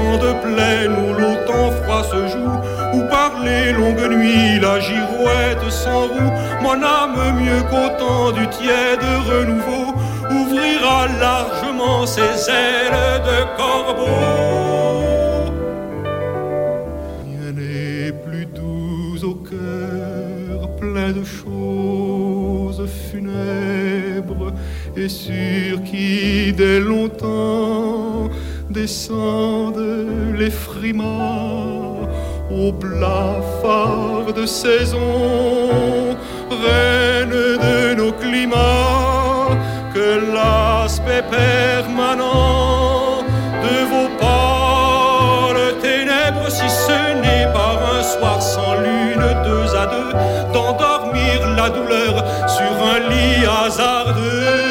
champs de plaine où l'automne froid se joue, où par les longues nuits la girouette s'enroue. Mon âme mieux qu'au temps du tiède renouveau ouvrira largement ses ailes de corbeau. Rien n'est plus doux au cœur, plein de choses funèbres, et sur qui dès longtemps descendent les frimas au blafard de saison, reine de nos climats, que l'aspect permanent de vos pâles ténèbres, si ce n'est par un soir sans lune, 2 à 2, d'endormir la douleur sur un lit hasardeux.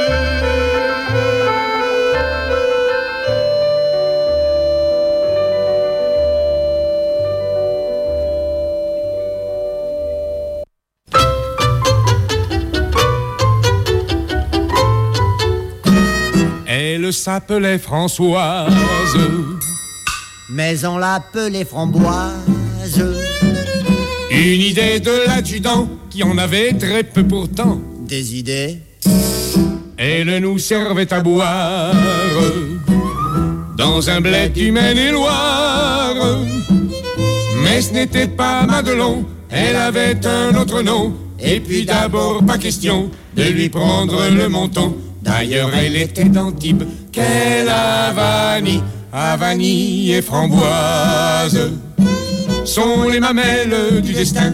Elle s'appelait Françoise, mais on l'appelait Framboise. Une idée de l'adjudant qui en avait très peu pourtant. Des idées. Elle nous servait à boire dans un bled du Maine-et-Loire. Mais ce n'était pas Madelon, elle avait un autre nom. Et puis d'abord pas question de lui prendre le menton. D'ailleurs elle était d'Antibes, quelle Havanie, Havanie et Framboise sont les mamelles du destin.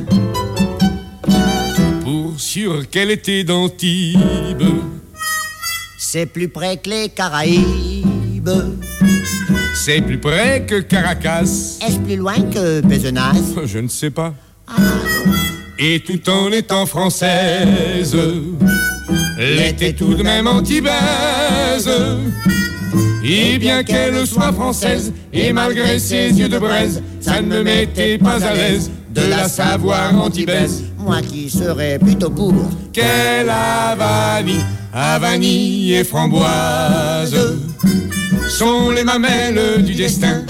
Pour sûr qu'elle était d'Antibes, c'est plus près que les Caraïbes. C'est plus près que Caracas. Est-ce plus loin que Pézenas? Je ne sais pas. Et tout en étant française, l'était tout de même antibaise. Et bien qu'elle soit française, et malgré ses yeux de braise, ça ne me mettait pas à l'aise de la savoir antibaise. Moi qui serais plutôt pour quelle Havanie, Havanie et Framboise sont les mamelles du destin.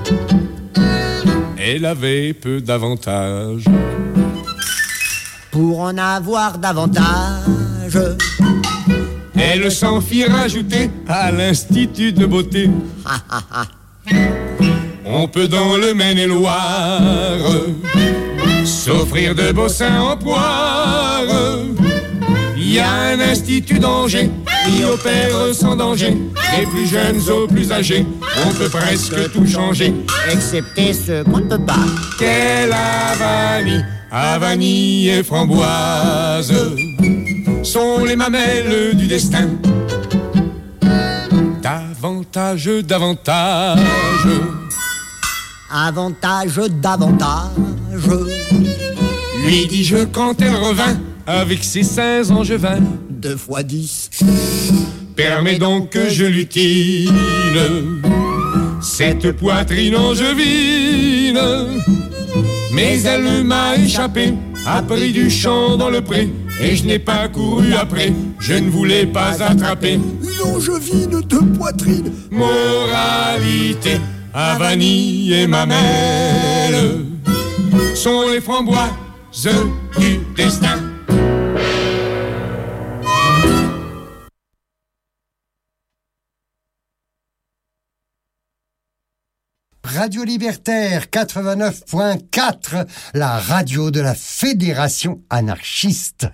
Elle avait peu d'avantages. Pour en avoir davantage, elle s'en fit rajouter à l'Institut de beauté. On peut dans le Maine-et-Loire s'offrir de beaux seins en poire. Il y a un institut d'Angers qui opère sans danger, des plus jeunes aux plus âgés. On peut presque tout changer, excepté ce qu'on ne peut pas. Quelle Havanie, Havanie et Framboise sont les mamelles du destin. Davantage, davantage, avantage, davantage, lui dis-je quand elle revint avec ses 16 angevins. 2 fois 10. Permets donc que je lutine cette poitrine angevine. Mais elle m'a échappé, a pris du champ dans le pré, et je n'ai pas couru après, je ne voulais pas attraper une angevine de poitrine. Moralité, Havanie et mamelle sont les framboises du destin. Radio Libertaire 89.4, la radio de la Fédération anarchiste.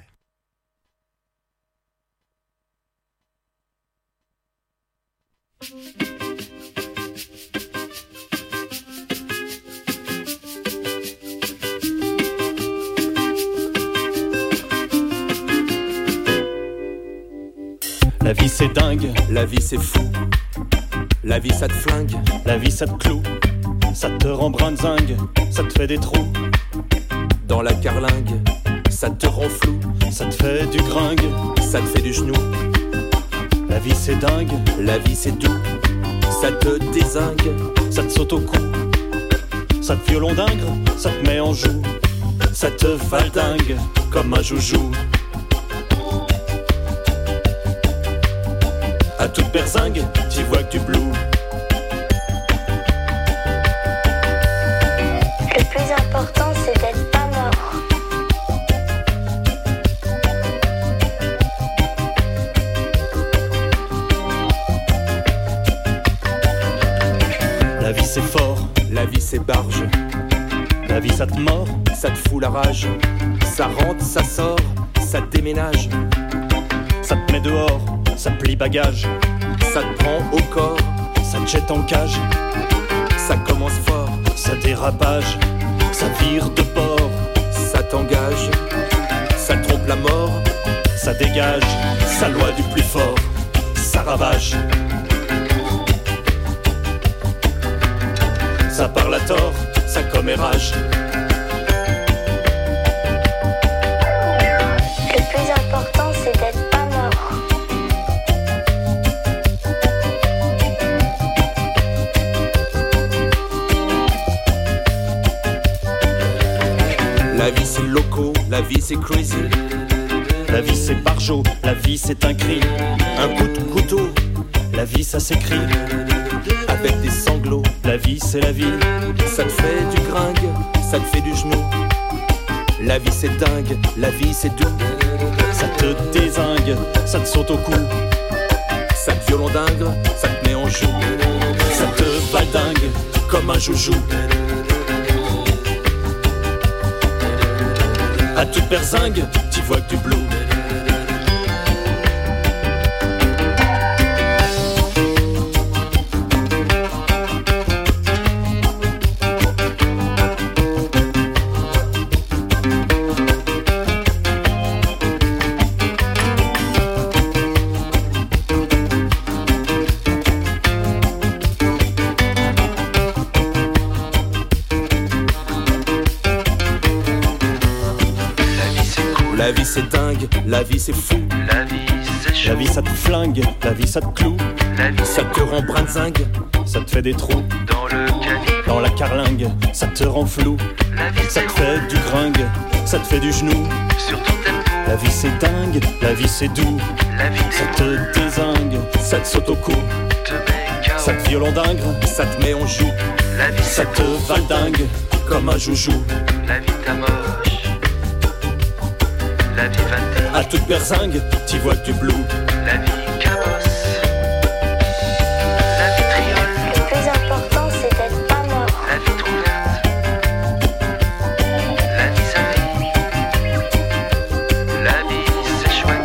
La vie c'est dingue, la vie c'est fou, la vie ça te flingue, la vie ça te cloue, ça te rend brinzingue, ça te fait des trous. Dans la carlingue, ça te rend flou, ça te fait du gringue, ça te fait du genou. La vie c'est dingue, la vie c'est doux, ça te dézingue, ça te saute au cou, ça te violon dingue, ça te met en joue, ça te valdingue comme un joujou. À toute berzingue, t'y vois que du blue. c'est fort, la vie c'est barge. la vie ça te mord, ça te fout la rage. Ça rentre, ça sort, ça te déménage. ça te met dehors, ça te plie bagage. Ça te prend au corps, ça te jette en cage. Ça commence fort, ça dérapage, ça vire de bord. Ça t'engage, ça trompe la mort. Ça dégage, sa loi du plus fort, ça ravage. Ça parle à tort, ça commérage. Le plus important c'est d'être pas mort. La vie c'est loco, la vie c'est crazy. La vie c'est barjot, la vie c'est un cri. Un coup de couteau, la vie ça s'écrit. Avec des sanglots, la vie c'est la vie. Ça te fait du gringue, ça te fait du genou. La vie c'est dingue, la vie c'est doux. Ça te dézingue, ça te saute au cou. Ça te violondingue, ça te met en joue. Ça te valdingue comme un joujou. À toute berzingue, t'y vois que du blue. La vie c'est dingue, la vie c'est fou. La vie c'est chaud. La vie ça te flingue, la vie ça te cloue. La vie ça te rend brinzingue, ça te fait des trous dans le caniveau, dans la carlingue, ça te rend flou. La vie ça te fait du gringue, ça te fait du genou. Sur ton tempo, la vie c'est dingue, la vie c'est doux. La vie ça te dézingue, ça te saute au cou. Te met KO. Ça te violondingue, ça te met en joue. La vie ça te valdingue comme un joujou. La vie t'amoche. La vie vintage. À toute berzingue, t'y vois que du blue. La vie cabosse. La vie triole. Le plus important c'est d'être pas mort. La vie trop verte. La vie ça vit. La vie c'est chouette.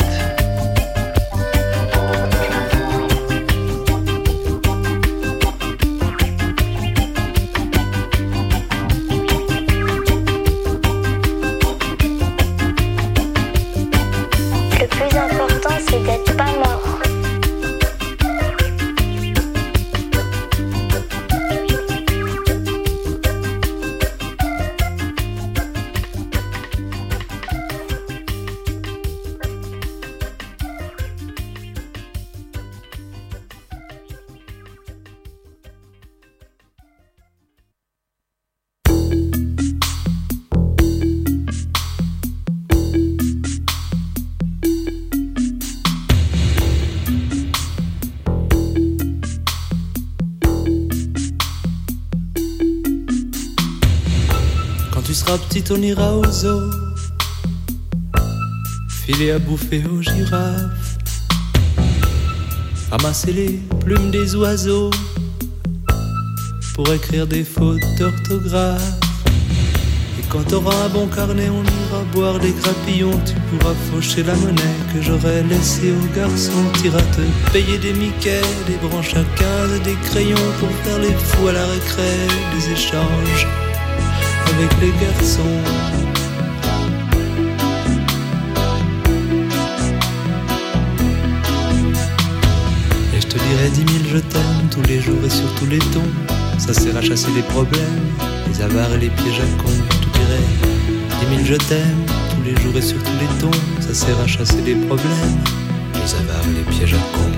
Le plus important c'est d'être pas mort. Quand tu seras petite, on ira au zoo, filer à bouffer aux girafes, ramasser les plumes des oiseaux pour écrire des fautes d'orthographe. Et quand t'auras un bon carnet, on ira boire des crapillons. Tu pourras faucher la monnaie que j'aurais laissée aux garçons. T'iras te payer des Mickey, des branches à 15 et des crayons pour faire les fous à la récré, des échanges avec les garçons. Et je te dirai 10 000 je t'aime tous les jours et sur tous les tons. Ça sert à chasser les problèmes, les avares et les pièges à cons. Je te dirai 10 000 je t'aime tous les jours et sur tous les tons. Ça sert à chasser les problèmes, les avares et les pièges à cons.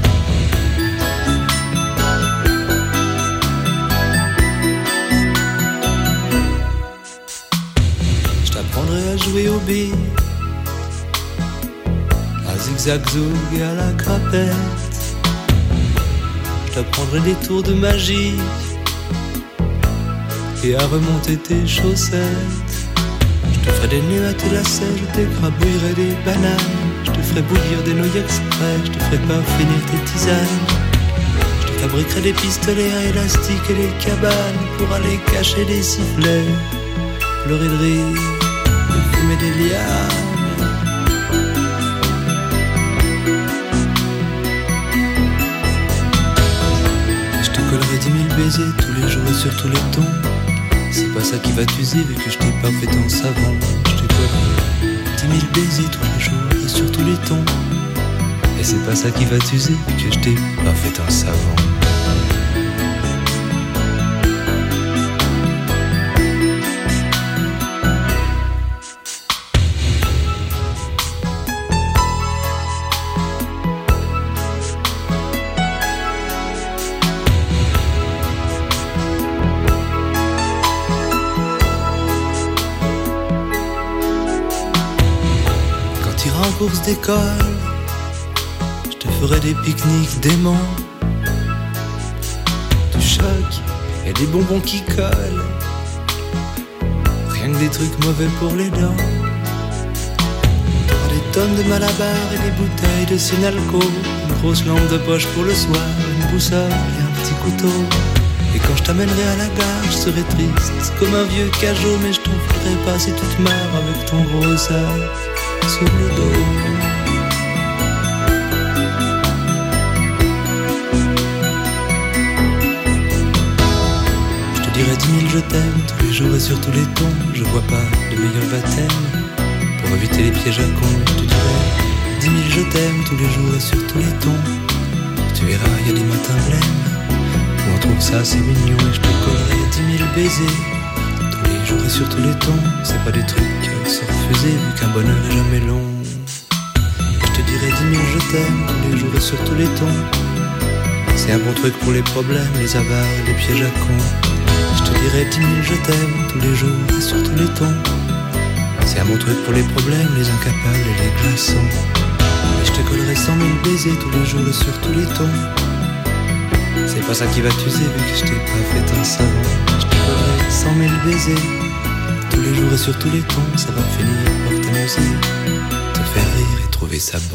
À jouer aux billes, à zigzag-zoug et à la crapette. Je t'apprendrai des tours de magie et à remonter tes chaussettes. Je te ferai des nœuds à tes lacets, je t'écrabouillerai des bananes. Je te ferai bouillir des nouilles exprès, je te ferai pas finir tes tisanes. Je te fabriquerait des pistolets à élastique et des cabanes pour aller cacher des sifflets, pleurer de rire et fumer des lianes. Je te collerai 10 000 baisers tous les jours et sur tous les tons. C'est pas ça qui va t'user vu que je t'ai pas fait en savon. Je te collerai 10 000 baisers tous les jours et sur tous les tons. Et c'est pas ça qui va t'user vu que je t'ai pas fait en savon. Course d'école, je te ferai des pique-niques d'aimants, du choc et des bonbons qui collent, rien que des trucs mauvais pour les dents. T'auras des tonnes de Malabar et des bouteilles de Sinalco, une grosse lampe de poche pour le soir, une boussole et un petit couteau. Et quand je t'amènerai à la gare, je serai triste comme un vieux cajot, mais je t'en voudrais pas si tu te marres avec ton gros sac sur le dos. Je te dirai 10 000 je t'aime tous les jours et sur tous les tons. Je vois pas de meilleur baptême pour éviter les pièges à con. Je te dirai 10 000 je t'aime tous les jours et sur tous les tons. Tu verras, y a des matins blêmes où on trouve ça assez mignon. Et je te collerai 10 000 baisers tous les jours et sur tous les tons. C'est pas des trucs se refuser vu qu'un bonheur est jamais long. Je te dirai 10 000 je t'aime tous les jours et sur tous les tons. C'est un bon truc pour les problèmes, les avares et les pièges à con. Je te dirai 10 000 je t'aime tous les jours et sur tous les tons. C'est un bon truc pour les problèmes, les incapables et les glaçons. Et je te collerai 100 000 baisers tous les jours et sur tous les tons. C'est pas ça qui va t'user vu que je t'ai pas fait un savon. Je te collerai 100 000 baisers tous les jours et sur tous les tons. Ça va finir par t'amuser, te faire rire et trouver ça bon.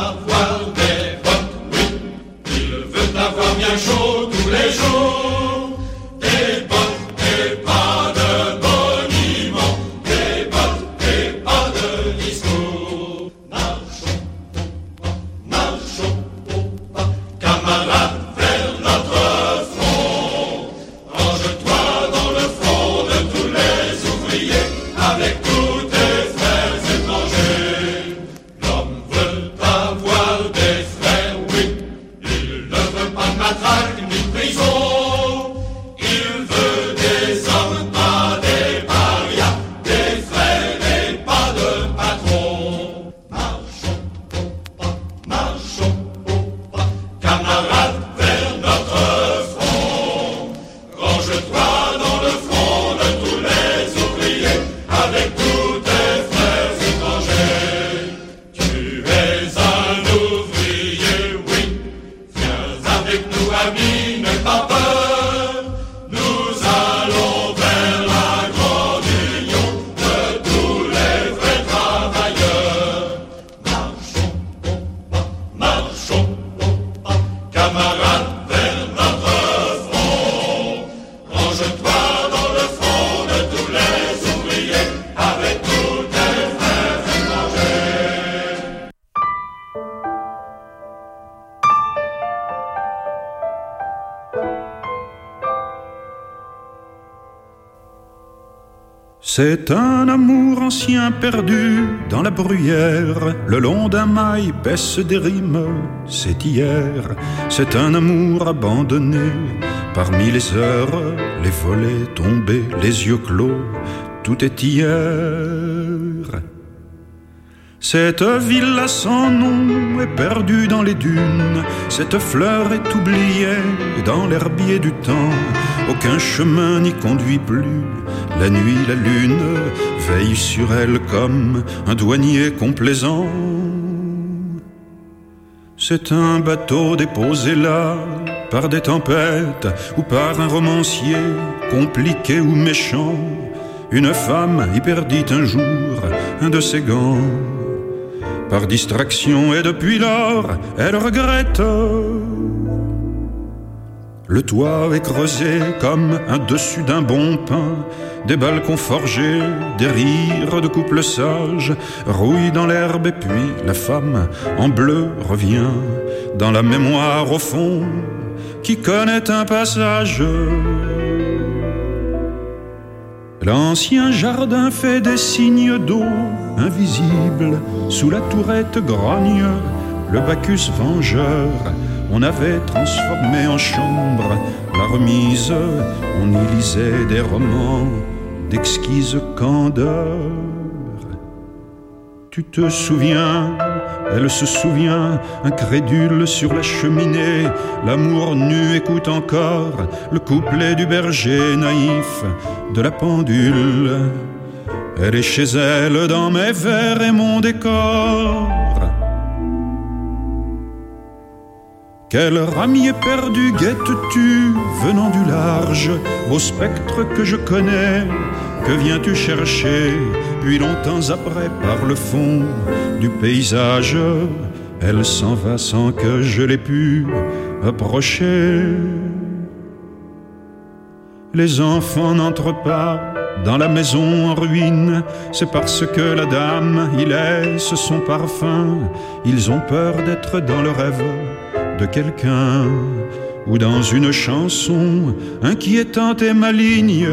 Avoir bien chaud tous les jours. C'est un amour ancien perdu dans la bruyère, le long d'un mail baisse des rimes, c'est hier. C'est un amour abandonné parmi les heures, les volets tombés, les yeux clos, tout est hier. Cette villa sans nom est perdue dans les dunes, cette fleur est oubliée dans l'herbier du temps. Aucun chemin n'y conduit plus, la nuit, la lune veille sur elle comme un douanier complaisant. C'est un bateau déposé là par des tempêtes ou par un romancier compliqué ou méchant. Une femme y perdit un jour un de ses gants par distraction, et depuis lors elle regrette. Le toit est creusé comme un dessus d'un bon pain, des balcons forgés, des rires de couples sages rouillent dans l'herbe, et puis la femme en bleu revient dans la mémoire au fond qui connaît un passage. L'ancien jardin fait des signes d'eau invisibles, sous la tourette grogne le Bacchus vengeur. On avait transformé en chambre la remise, on y lisait des romans d'exquise candeur. Tu te souviens, elle se souvient, incrédule sur la cheminée, l'amour nu écoute encore le couplet du berger naïf de la pendule. Elle est chez elle dans mes vers et mon décor. Quel ramier perdu guettes-tu venant du large, beau spectre que je connais, que viens-tu chercher? Puis longtemps après, par le fond du paysage, elle s'en va sans que je l'ai pu approcher. Les enfants n'entrent pas dans la maison en ruine, c'est parce que la dame y laisse son parfum. Ils ont peur d'être dans le rêve de quelqu'un ou dans une chanson inquiétante et maligne.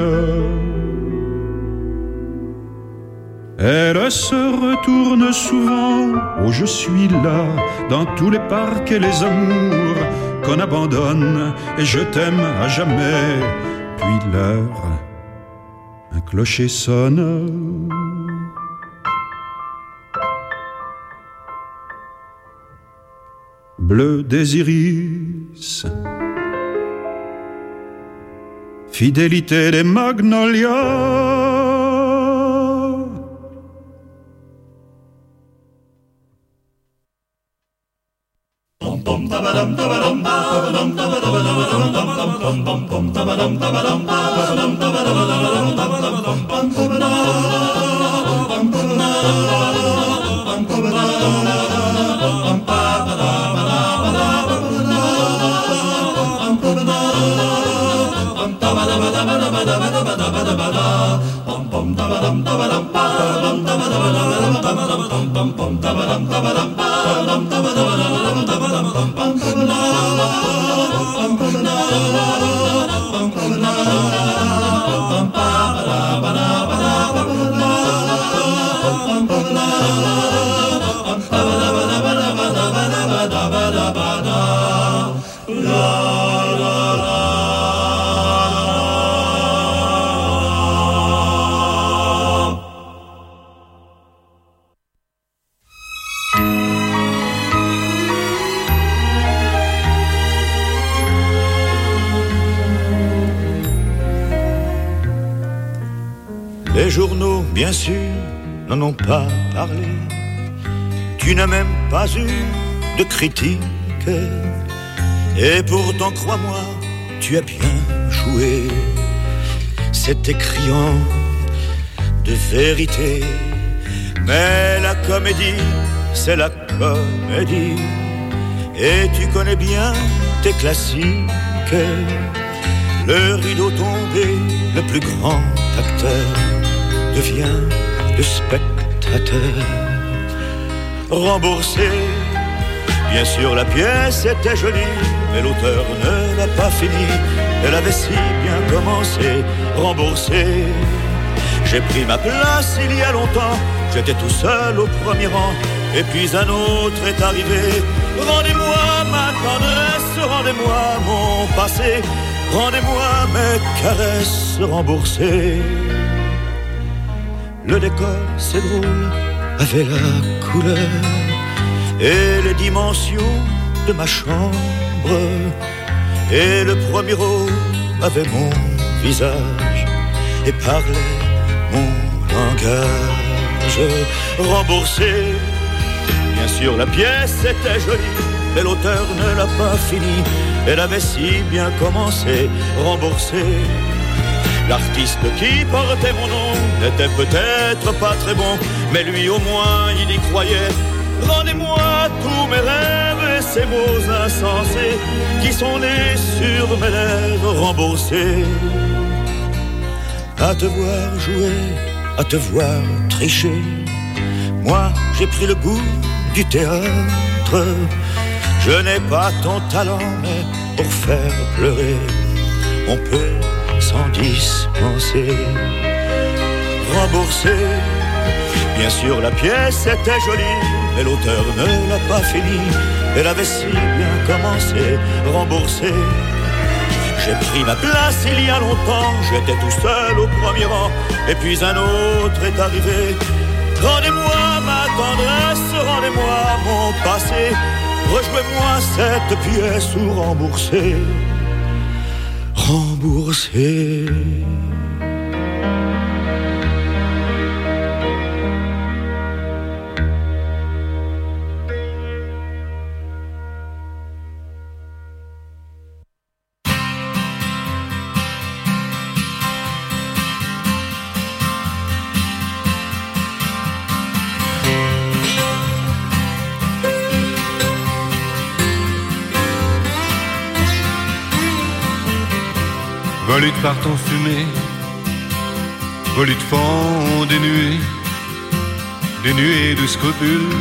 Elle se retourne souvent, oh je suis là, dans tous les parcs et les amours qu'on abandonne, et je t'aime à jamais. Puis l'heure, un clocher sonne. Bleu des iris, fidélité des magnolias. Les journaux, bien sûr, n'en ont pas parlé. Tu n'as même pas eu de critique. Et pourtant, crois-moi, tu as bien joué. C'était criant de vérité. Mais la comédie, c'est la comédie. Et tu connais bien tes classiques. Le rideau tombé, le plus grand acteur devient le spectateur. Remboursé, bien sûr la pièce était jolie, mais l'auteur ne l'a pas fini. Elle avait si bien commencé. Remboursé, J'ai pris ma place il y a longtemps, j'étais tout seul au premier rang. Et puis un autre est arrivé. Rendez-moi ma tendresse, rendez-moi mon passé, rendez-moi mes caresses remboursées. Le décor, c'est drôle, avait la couleur et les dimensions de ma chambre. Et le premier rôle avait mon visage et parlait mon langage. Remboursé, bien sûr la pièce était jolie, mais l'auteur ne l'a pas fini. Elle avait si bien commencé. Remboursé, l'artiste qui portait mon nom n'était peut-être pas très bon, mais lui au moins il y croyait. Rendez-moi tous mes rêves et ces mots insensés qui sont nés sur mes lèvres. Remboursés, à te voir jouer, à te voir tricher. Moi j'ai pris le goût du théâtre. Je n'ai pas ton talent, mais pour faire pleurer on peut s'en dispenser. Remboursé, bien sûr la pièce était jolie, mais l'auteur ne l'a pas fini. Elle avait si bien commencé. Remboursé, j'ai pris ma place il y a longtemps, j'étais tout seul au premier rang. Et puis un autre est arrivé. Rendez-moi ma tendresse, rendez-moi mon passé, rejouez-moi cette pièce ou remboursez. Remboursez. Volutes partent en fumée, volutes font des nuées de scrupules.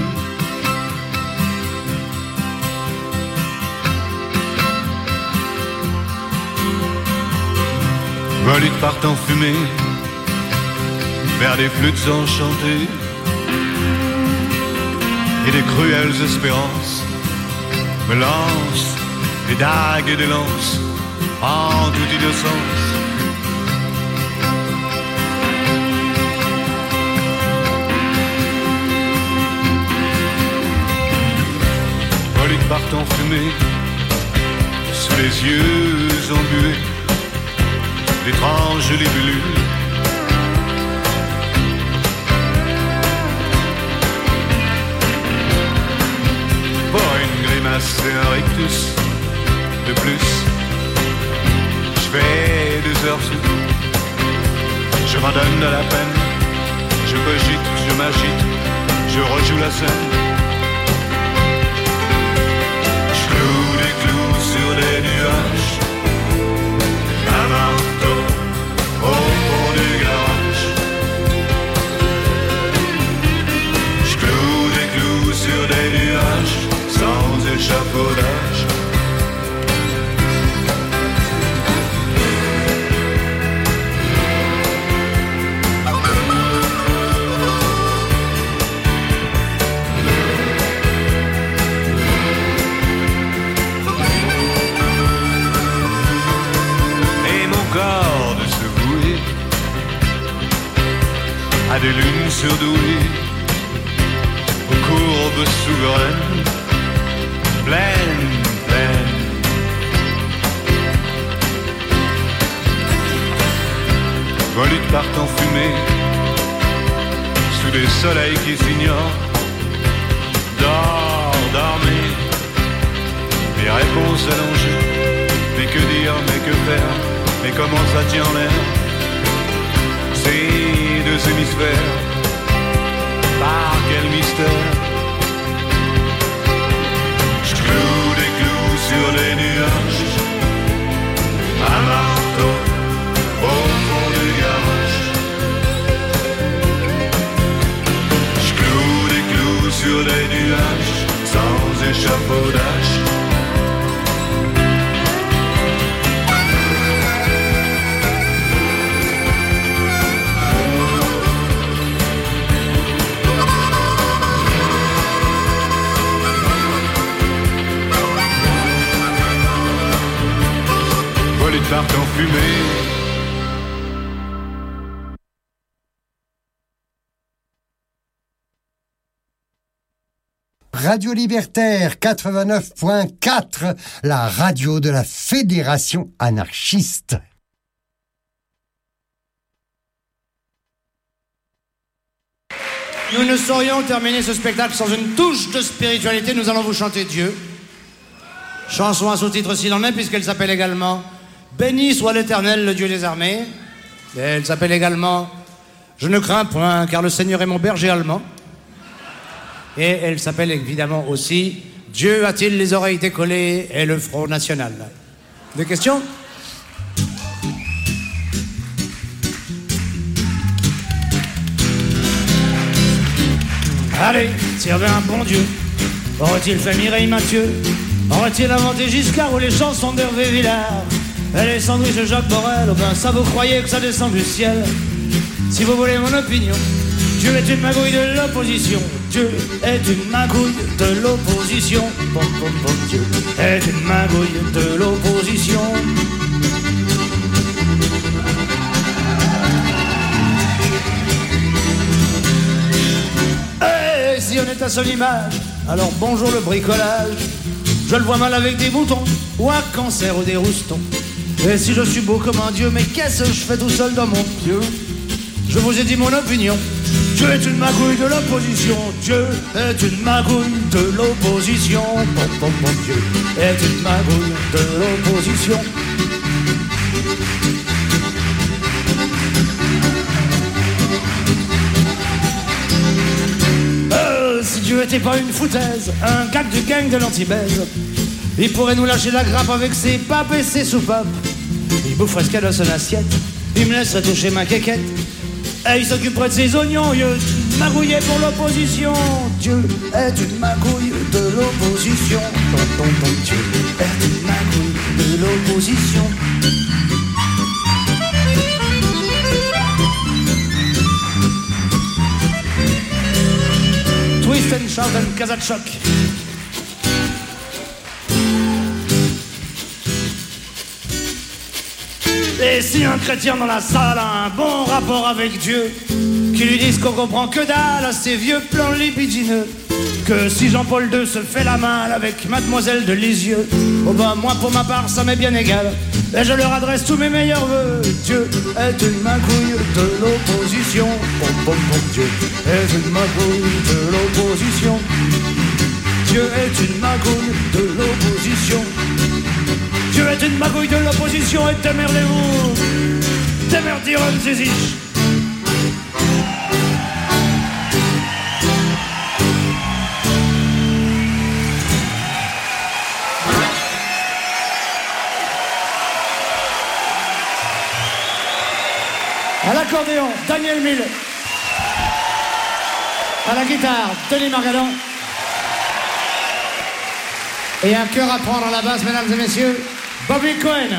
Volutes partent en fumée, vers des flûtes enchantées et des cruelles espérances me lancent des dagues et des lances en toute innocence. Volutes partent en fumée, sous les yeux embués d'étranges libellules. Pour une grimace et un rictus de plus, je fais des heures sous. Je m'en donne de la peine, je cogite, je m'agite, je rejoue la scène. Je cloue des clous sur des nuages, un marteau au fond du garage. Je cloue des clous sur des nuages, sans échafaudage. À des lunes surdouées, aux courbes souveraines, pleines, pleines. Volutes partent en fumée, sous des soleils qui s'ignorent. Dors, dormez, mes réponses allongées. Mais que dire, mais que faire, mais comment ça tient en l'air? Ces deux hémisphères, par quel mystère? Je cloue des clous sur les nuages, un marteau au fond du garage. Je cloue des clous sur les nuages, sans échafaudage. partent en fumée. Radio Libertaire 89.4, la radio de la Fédération anarchiste. Nous ne saurions terminer ce spectacle sans une touche de spiritualité. Nous allons vous chanter Dieu. Chanson à sous-titre s'il en est, puisqu'elle s'appelle également Béni soit l'Éternel, le Dieu des armées. Et elle s'appelle également Je ne crains point, car le Seigneur est mon berger allemand. Et elle s'appelle évidemment aussi Dieu a-t-il les oreilles décollées et le front national. Des questions ? Allez, servez un bon Dieu. Aurait-il fait Mireille Mathieu? Aurait-il inventé Giscard ou les chansons d'Hervé Villard? Et les sandwichs de Jacques Borel, oh ben ça vous croyez que ça descend du ciel? Si vous voulez mon opinion, Dieu est une magouille de l'opposition. Dieu est une magouille de l'opposition. Bon, bon, bon, Dieu est une magouille de l'opposition. Et si on est à son image, alors bonjour le bricolage. Je le vois mal avec des boutons, ou un cancer ou des roustons. Et si je suis beau comme un dieu, mais qu'est-ce que je fais tout seul dans mon pieu? Je vous ai dit mon opinion. Dieu est une magouille de l'opposition. Dieu est une magouille de l'opposition. Bon, bon, bon, Dieu est une magouille de l'opposition. Si Dieu était pas une foutaise, un gag du gang de l'anti-baise, il pourrait nous lâcher la grappe avec ses papes et ses soupapes. Il boufferait ce qu'il y a dans son assiette, il me laisserait toucher ma quéquette. Et il s'occuperait de ses oignons, il est magouillé pour l'opposition. Dieu est une magouille de l'opposition. Dieu est une magouille de l'opposition. Twist and shout and Kazachok. Et si un chrétien dans la salle a un bon rapport avec Dieu, qui lui dise qu'on comprend que dalle à ces vieux plans libidineux, que si Jean-Paul II se fait la malle avec Mademoiselle de Lisieux, oh ben moi pour ma part ça m'est bien égal, et je leur adresse tous mes meilleurs vœux. Dieu est une magouille de l'opposition. Bon, bon, bon, Dieu est une magouille de l'opposition. Dieu est une magouille de l'opposition. Dieu est une magouille de l'opposition et démerdez-vous. Démerdiron zizich. À l'accordéon, Daniel Mille. À la guitare, Denis Margadon. Et un chœur à prendre à la basse, mesdames et messieurs, Bobby Cohen.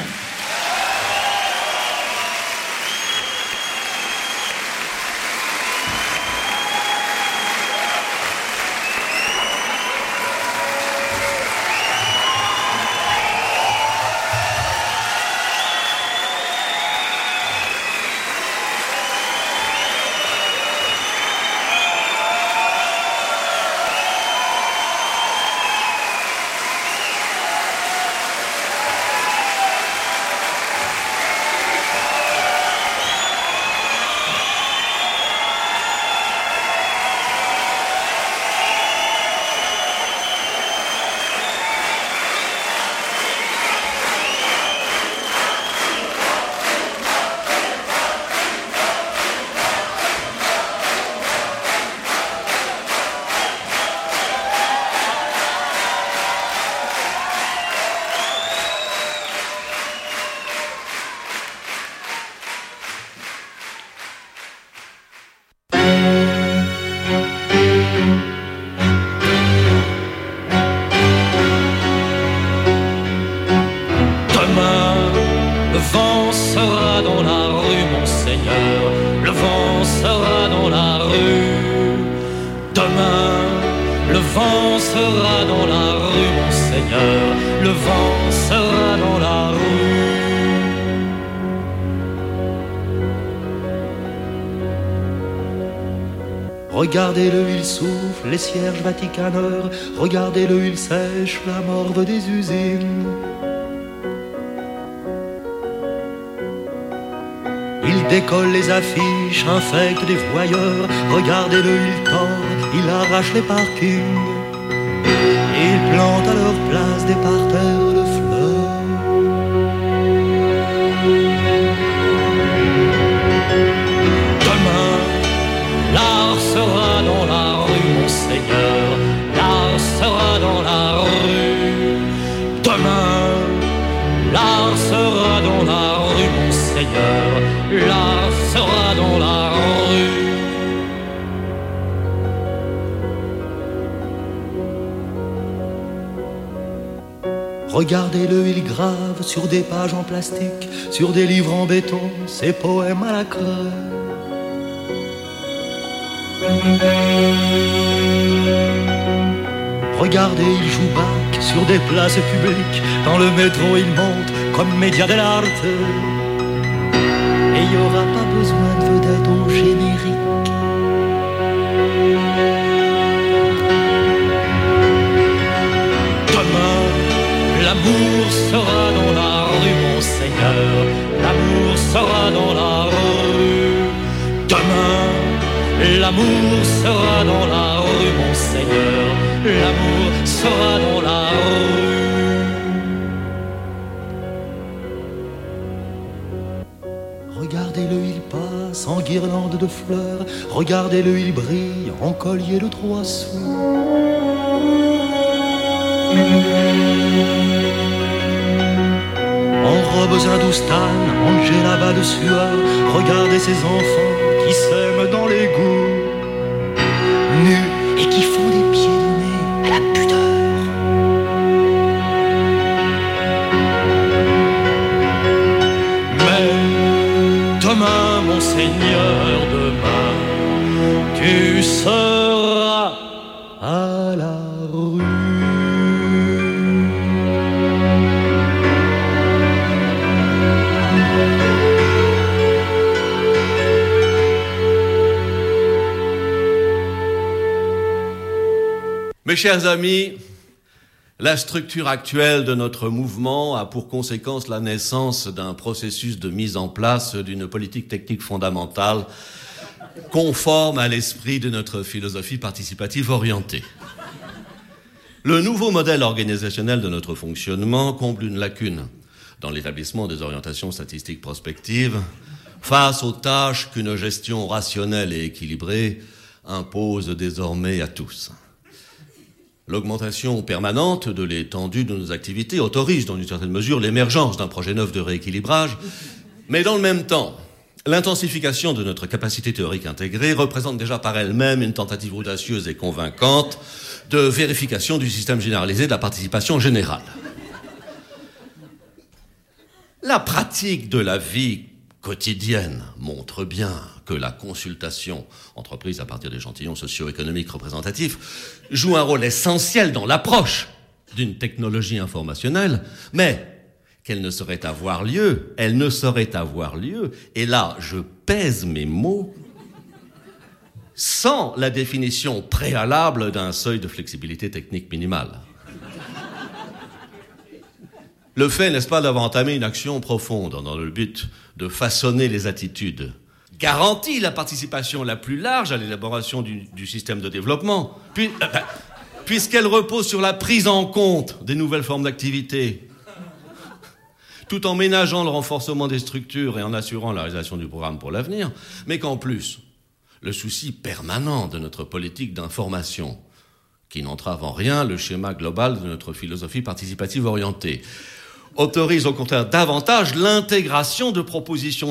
Regardez-le, il souffle les cierges vaticaneurs. Regardez-le, il sèche la morve des usines. Il décolle les affiches, infecte des voyeurs. Regardez-le, il tord, il arrache les parkings. Il plante à leur place des parterres de fleurs. Demain, l'art sera dans la rue, mon Seigneur. L'art sera dans la rue. Demain, l'art sera dans la rue, mon Seigneur. L'art sera dans la rue. Regardez-le, il grave sur des pages en plastique, sur des livres en béton, ses poèmes à la craie. Regardez, il joue bac sur des places publiques, dans le métro il monte comme média dell'arte. Et il n'y aura pas besoin de vedettes en générique. Demain, l'amour sera dans la rue, mon Seigneur. L'amour sera dans la rue. Demain, l'amour sera dans la rue, mon Seigneur. L'amour sera dans la rue. Regardez-le, il passe en guirlande de fleurs. Regardez-le, il brille en collier de 3 sous. En robes hindoustanes, en djellaba de sueur. Regardez ces enfants qui s'aiment dans l'égout, nus et qui font des pieds de nez à la pudeur. Mais demain, mon Seigneur, demain, tu seras à la rue. Mes chers amis, la structure actuelle de notre mouvement a pour conséquence la naissance d'un processus de mise en place d'une politique technique fondamentale conforme à l'esprit de notre philosophie participative orientée. Le nouveau modèle organisationnel de notre fonctionnement comble une lacune dans l'établissement des orientations statistiques prospectives face aux tâches qu'une gestion rationnelle et équilibrée impose désormais à tous. L'augmentation permanente de l'étendue de nos activités autorise dans une certaine mesure l'émergence d'un projet neuf de rééquilibrage, mais dans le même temps, l'intensification de notre capacité théorique intégrée représente déjà par elle-même une tentative audacieuse et convaincante de vérification du système généralisé de la participation générale. La pratique de la vie quotidienne montre bien que la consultation entreprise à partir d'échantillons socio-économiques représentatifs joue un rôle essentiel dans l'approche d'une technologie informationnelle, mais qu'elle ne saurait avoir lieu, et là je pèse mes mots, sans la définition préalable d'un seuil de flexibilité technique minimale. Le fait, n'est-ce pas, d'avoir entamé une action profonde dans le but de façonner les attitudes garantit la participation la plus large à l'élaboration du système de développement, puisqu'elle repose sur la prise en compte des nouvelles formes d'activité, tout en ménageant le renforcement des structures et en assurant la réalisation du programme pour l'avenir, mais qu'en plus, le souci permanent de notre politique d'information, qui n'entrave en rien le schéma global de notre philosophie participative orientée, autorise au contraire davantage l'intégration de propositions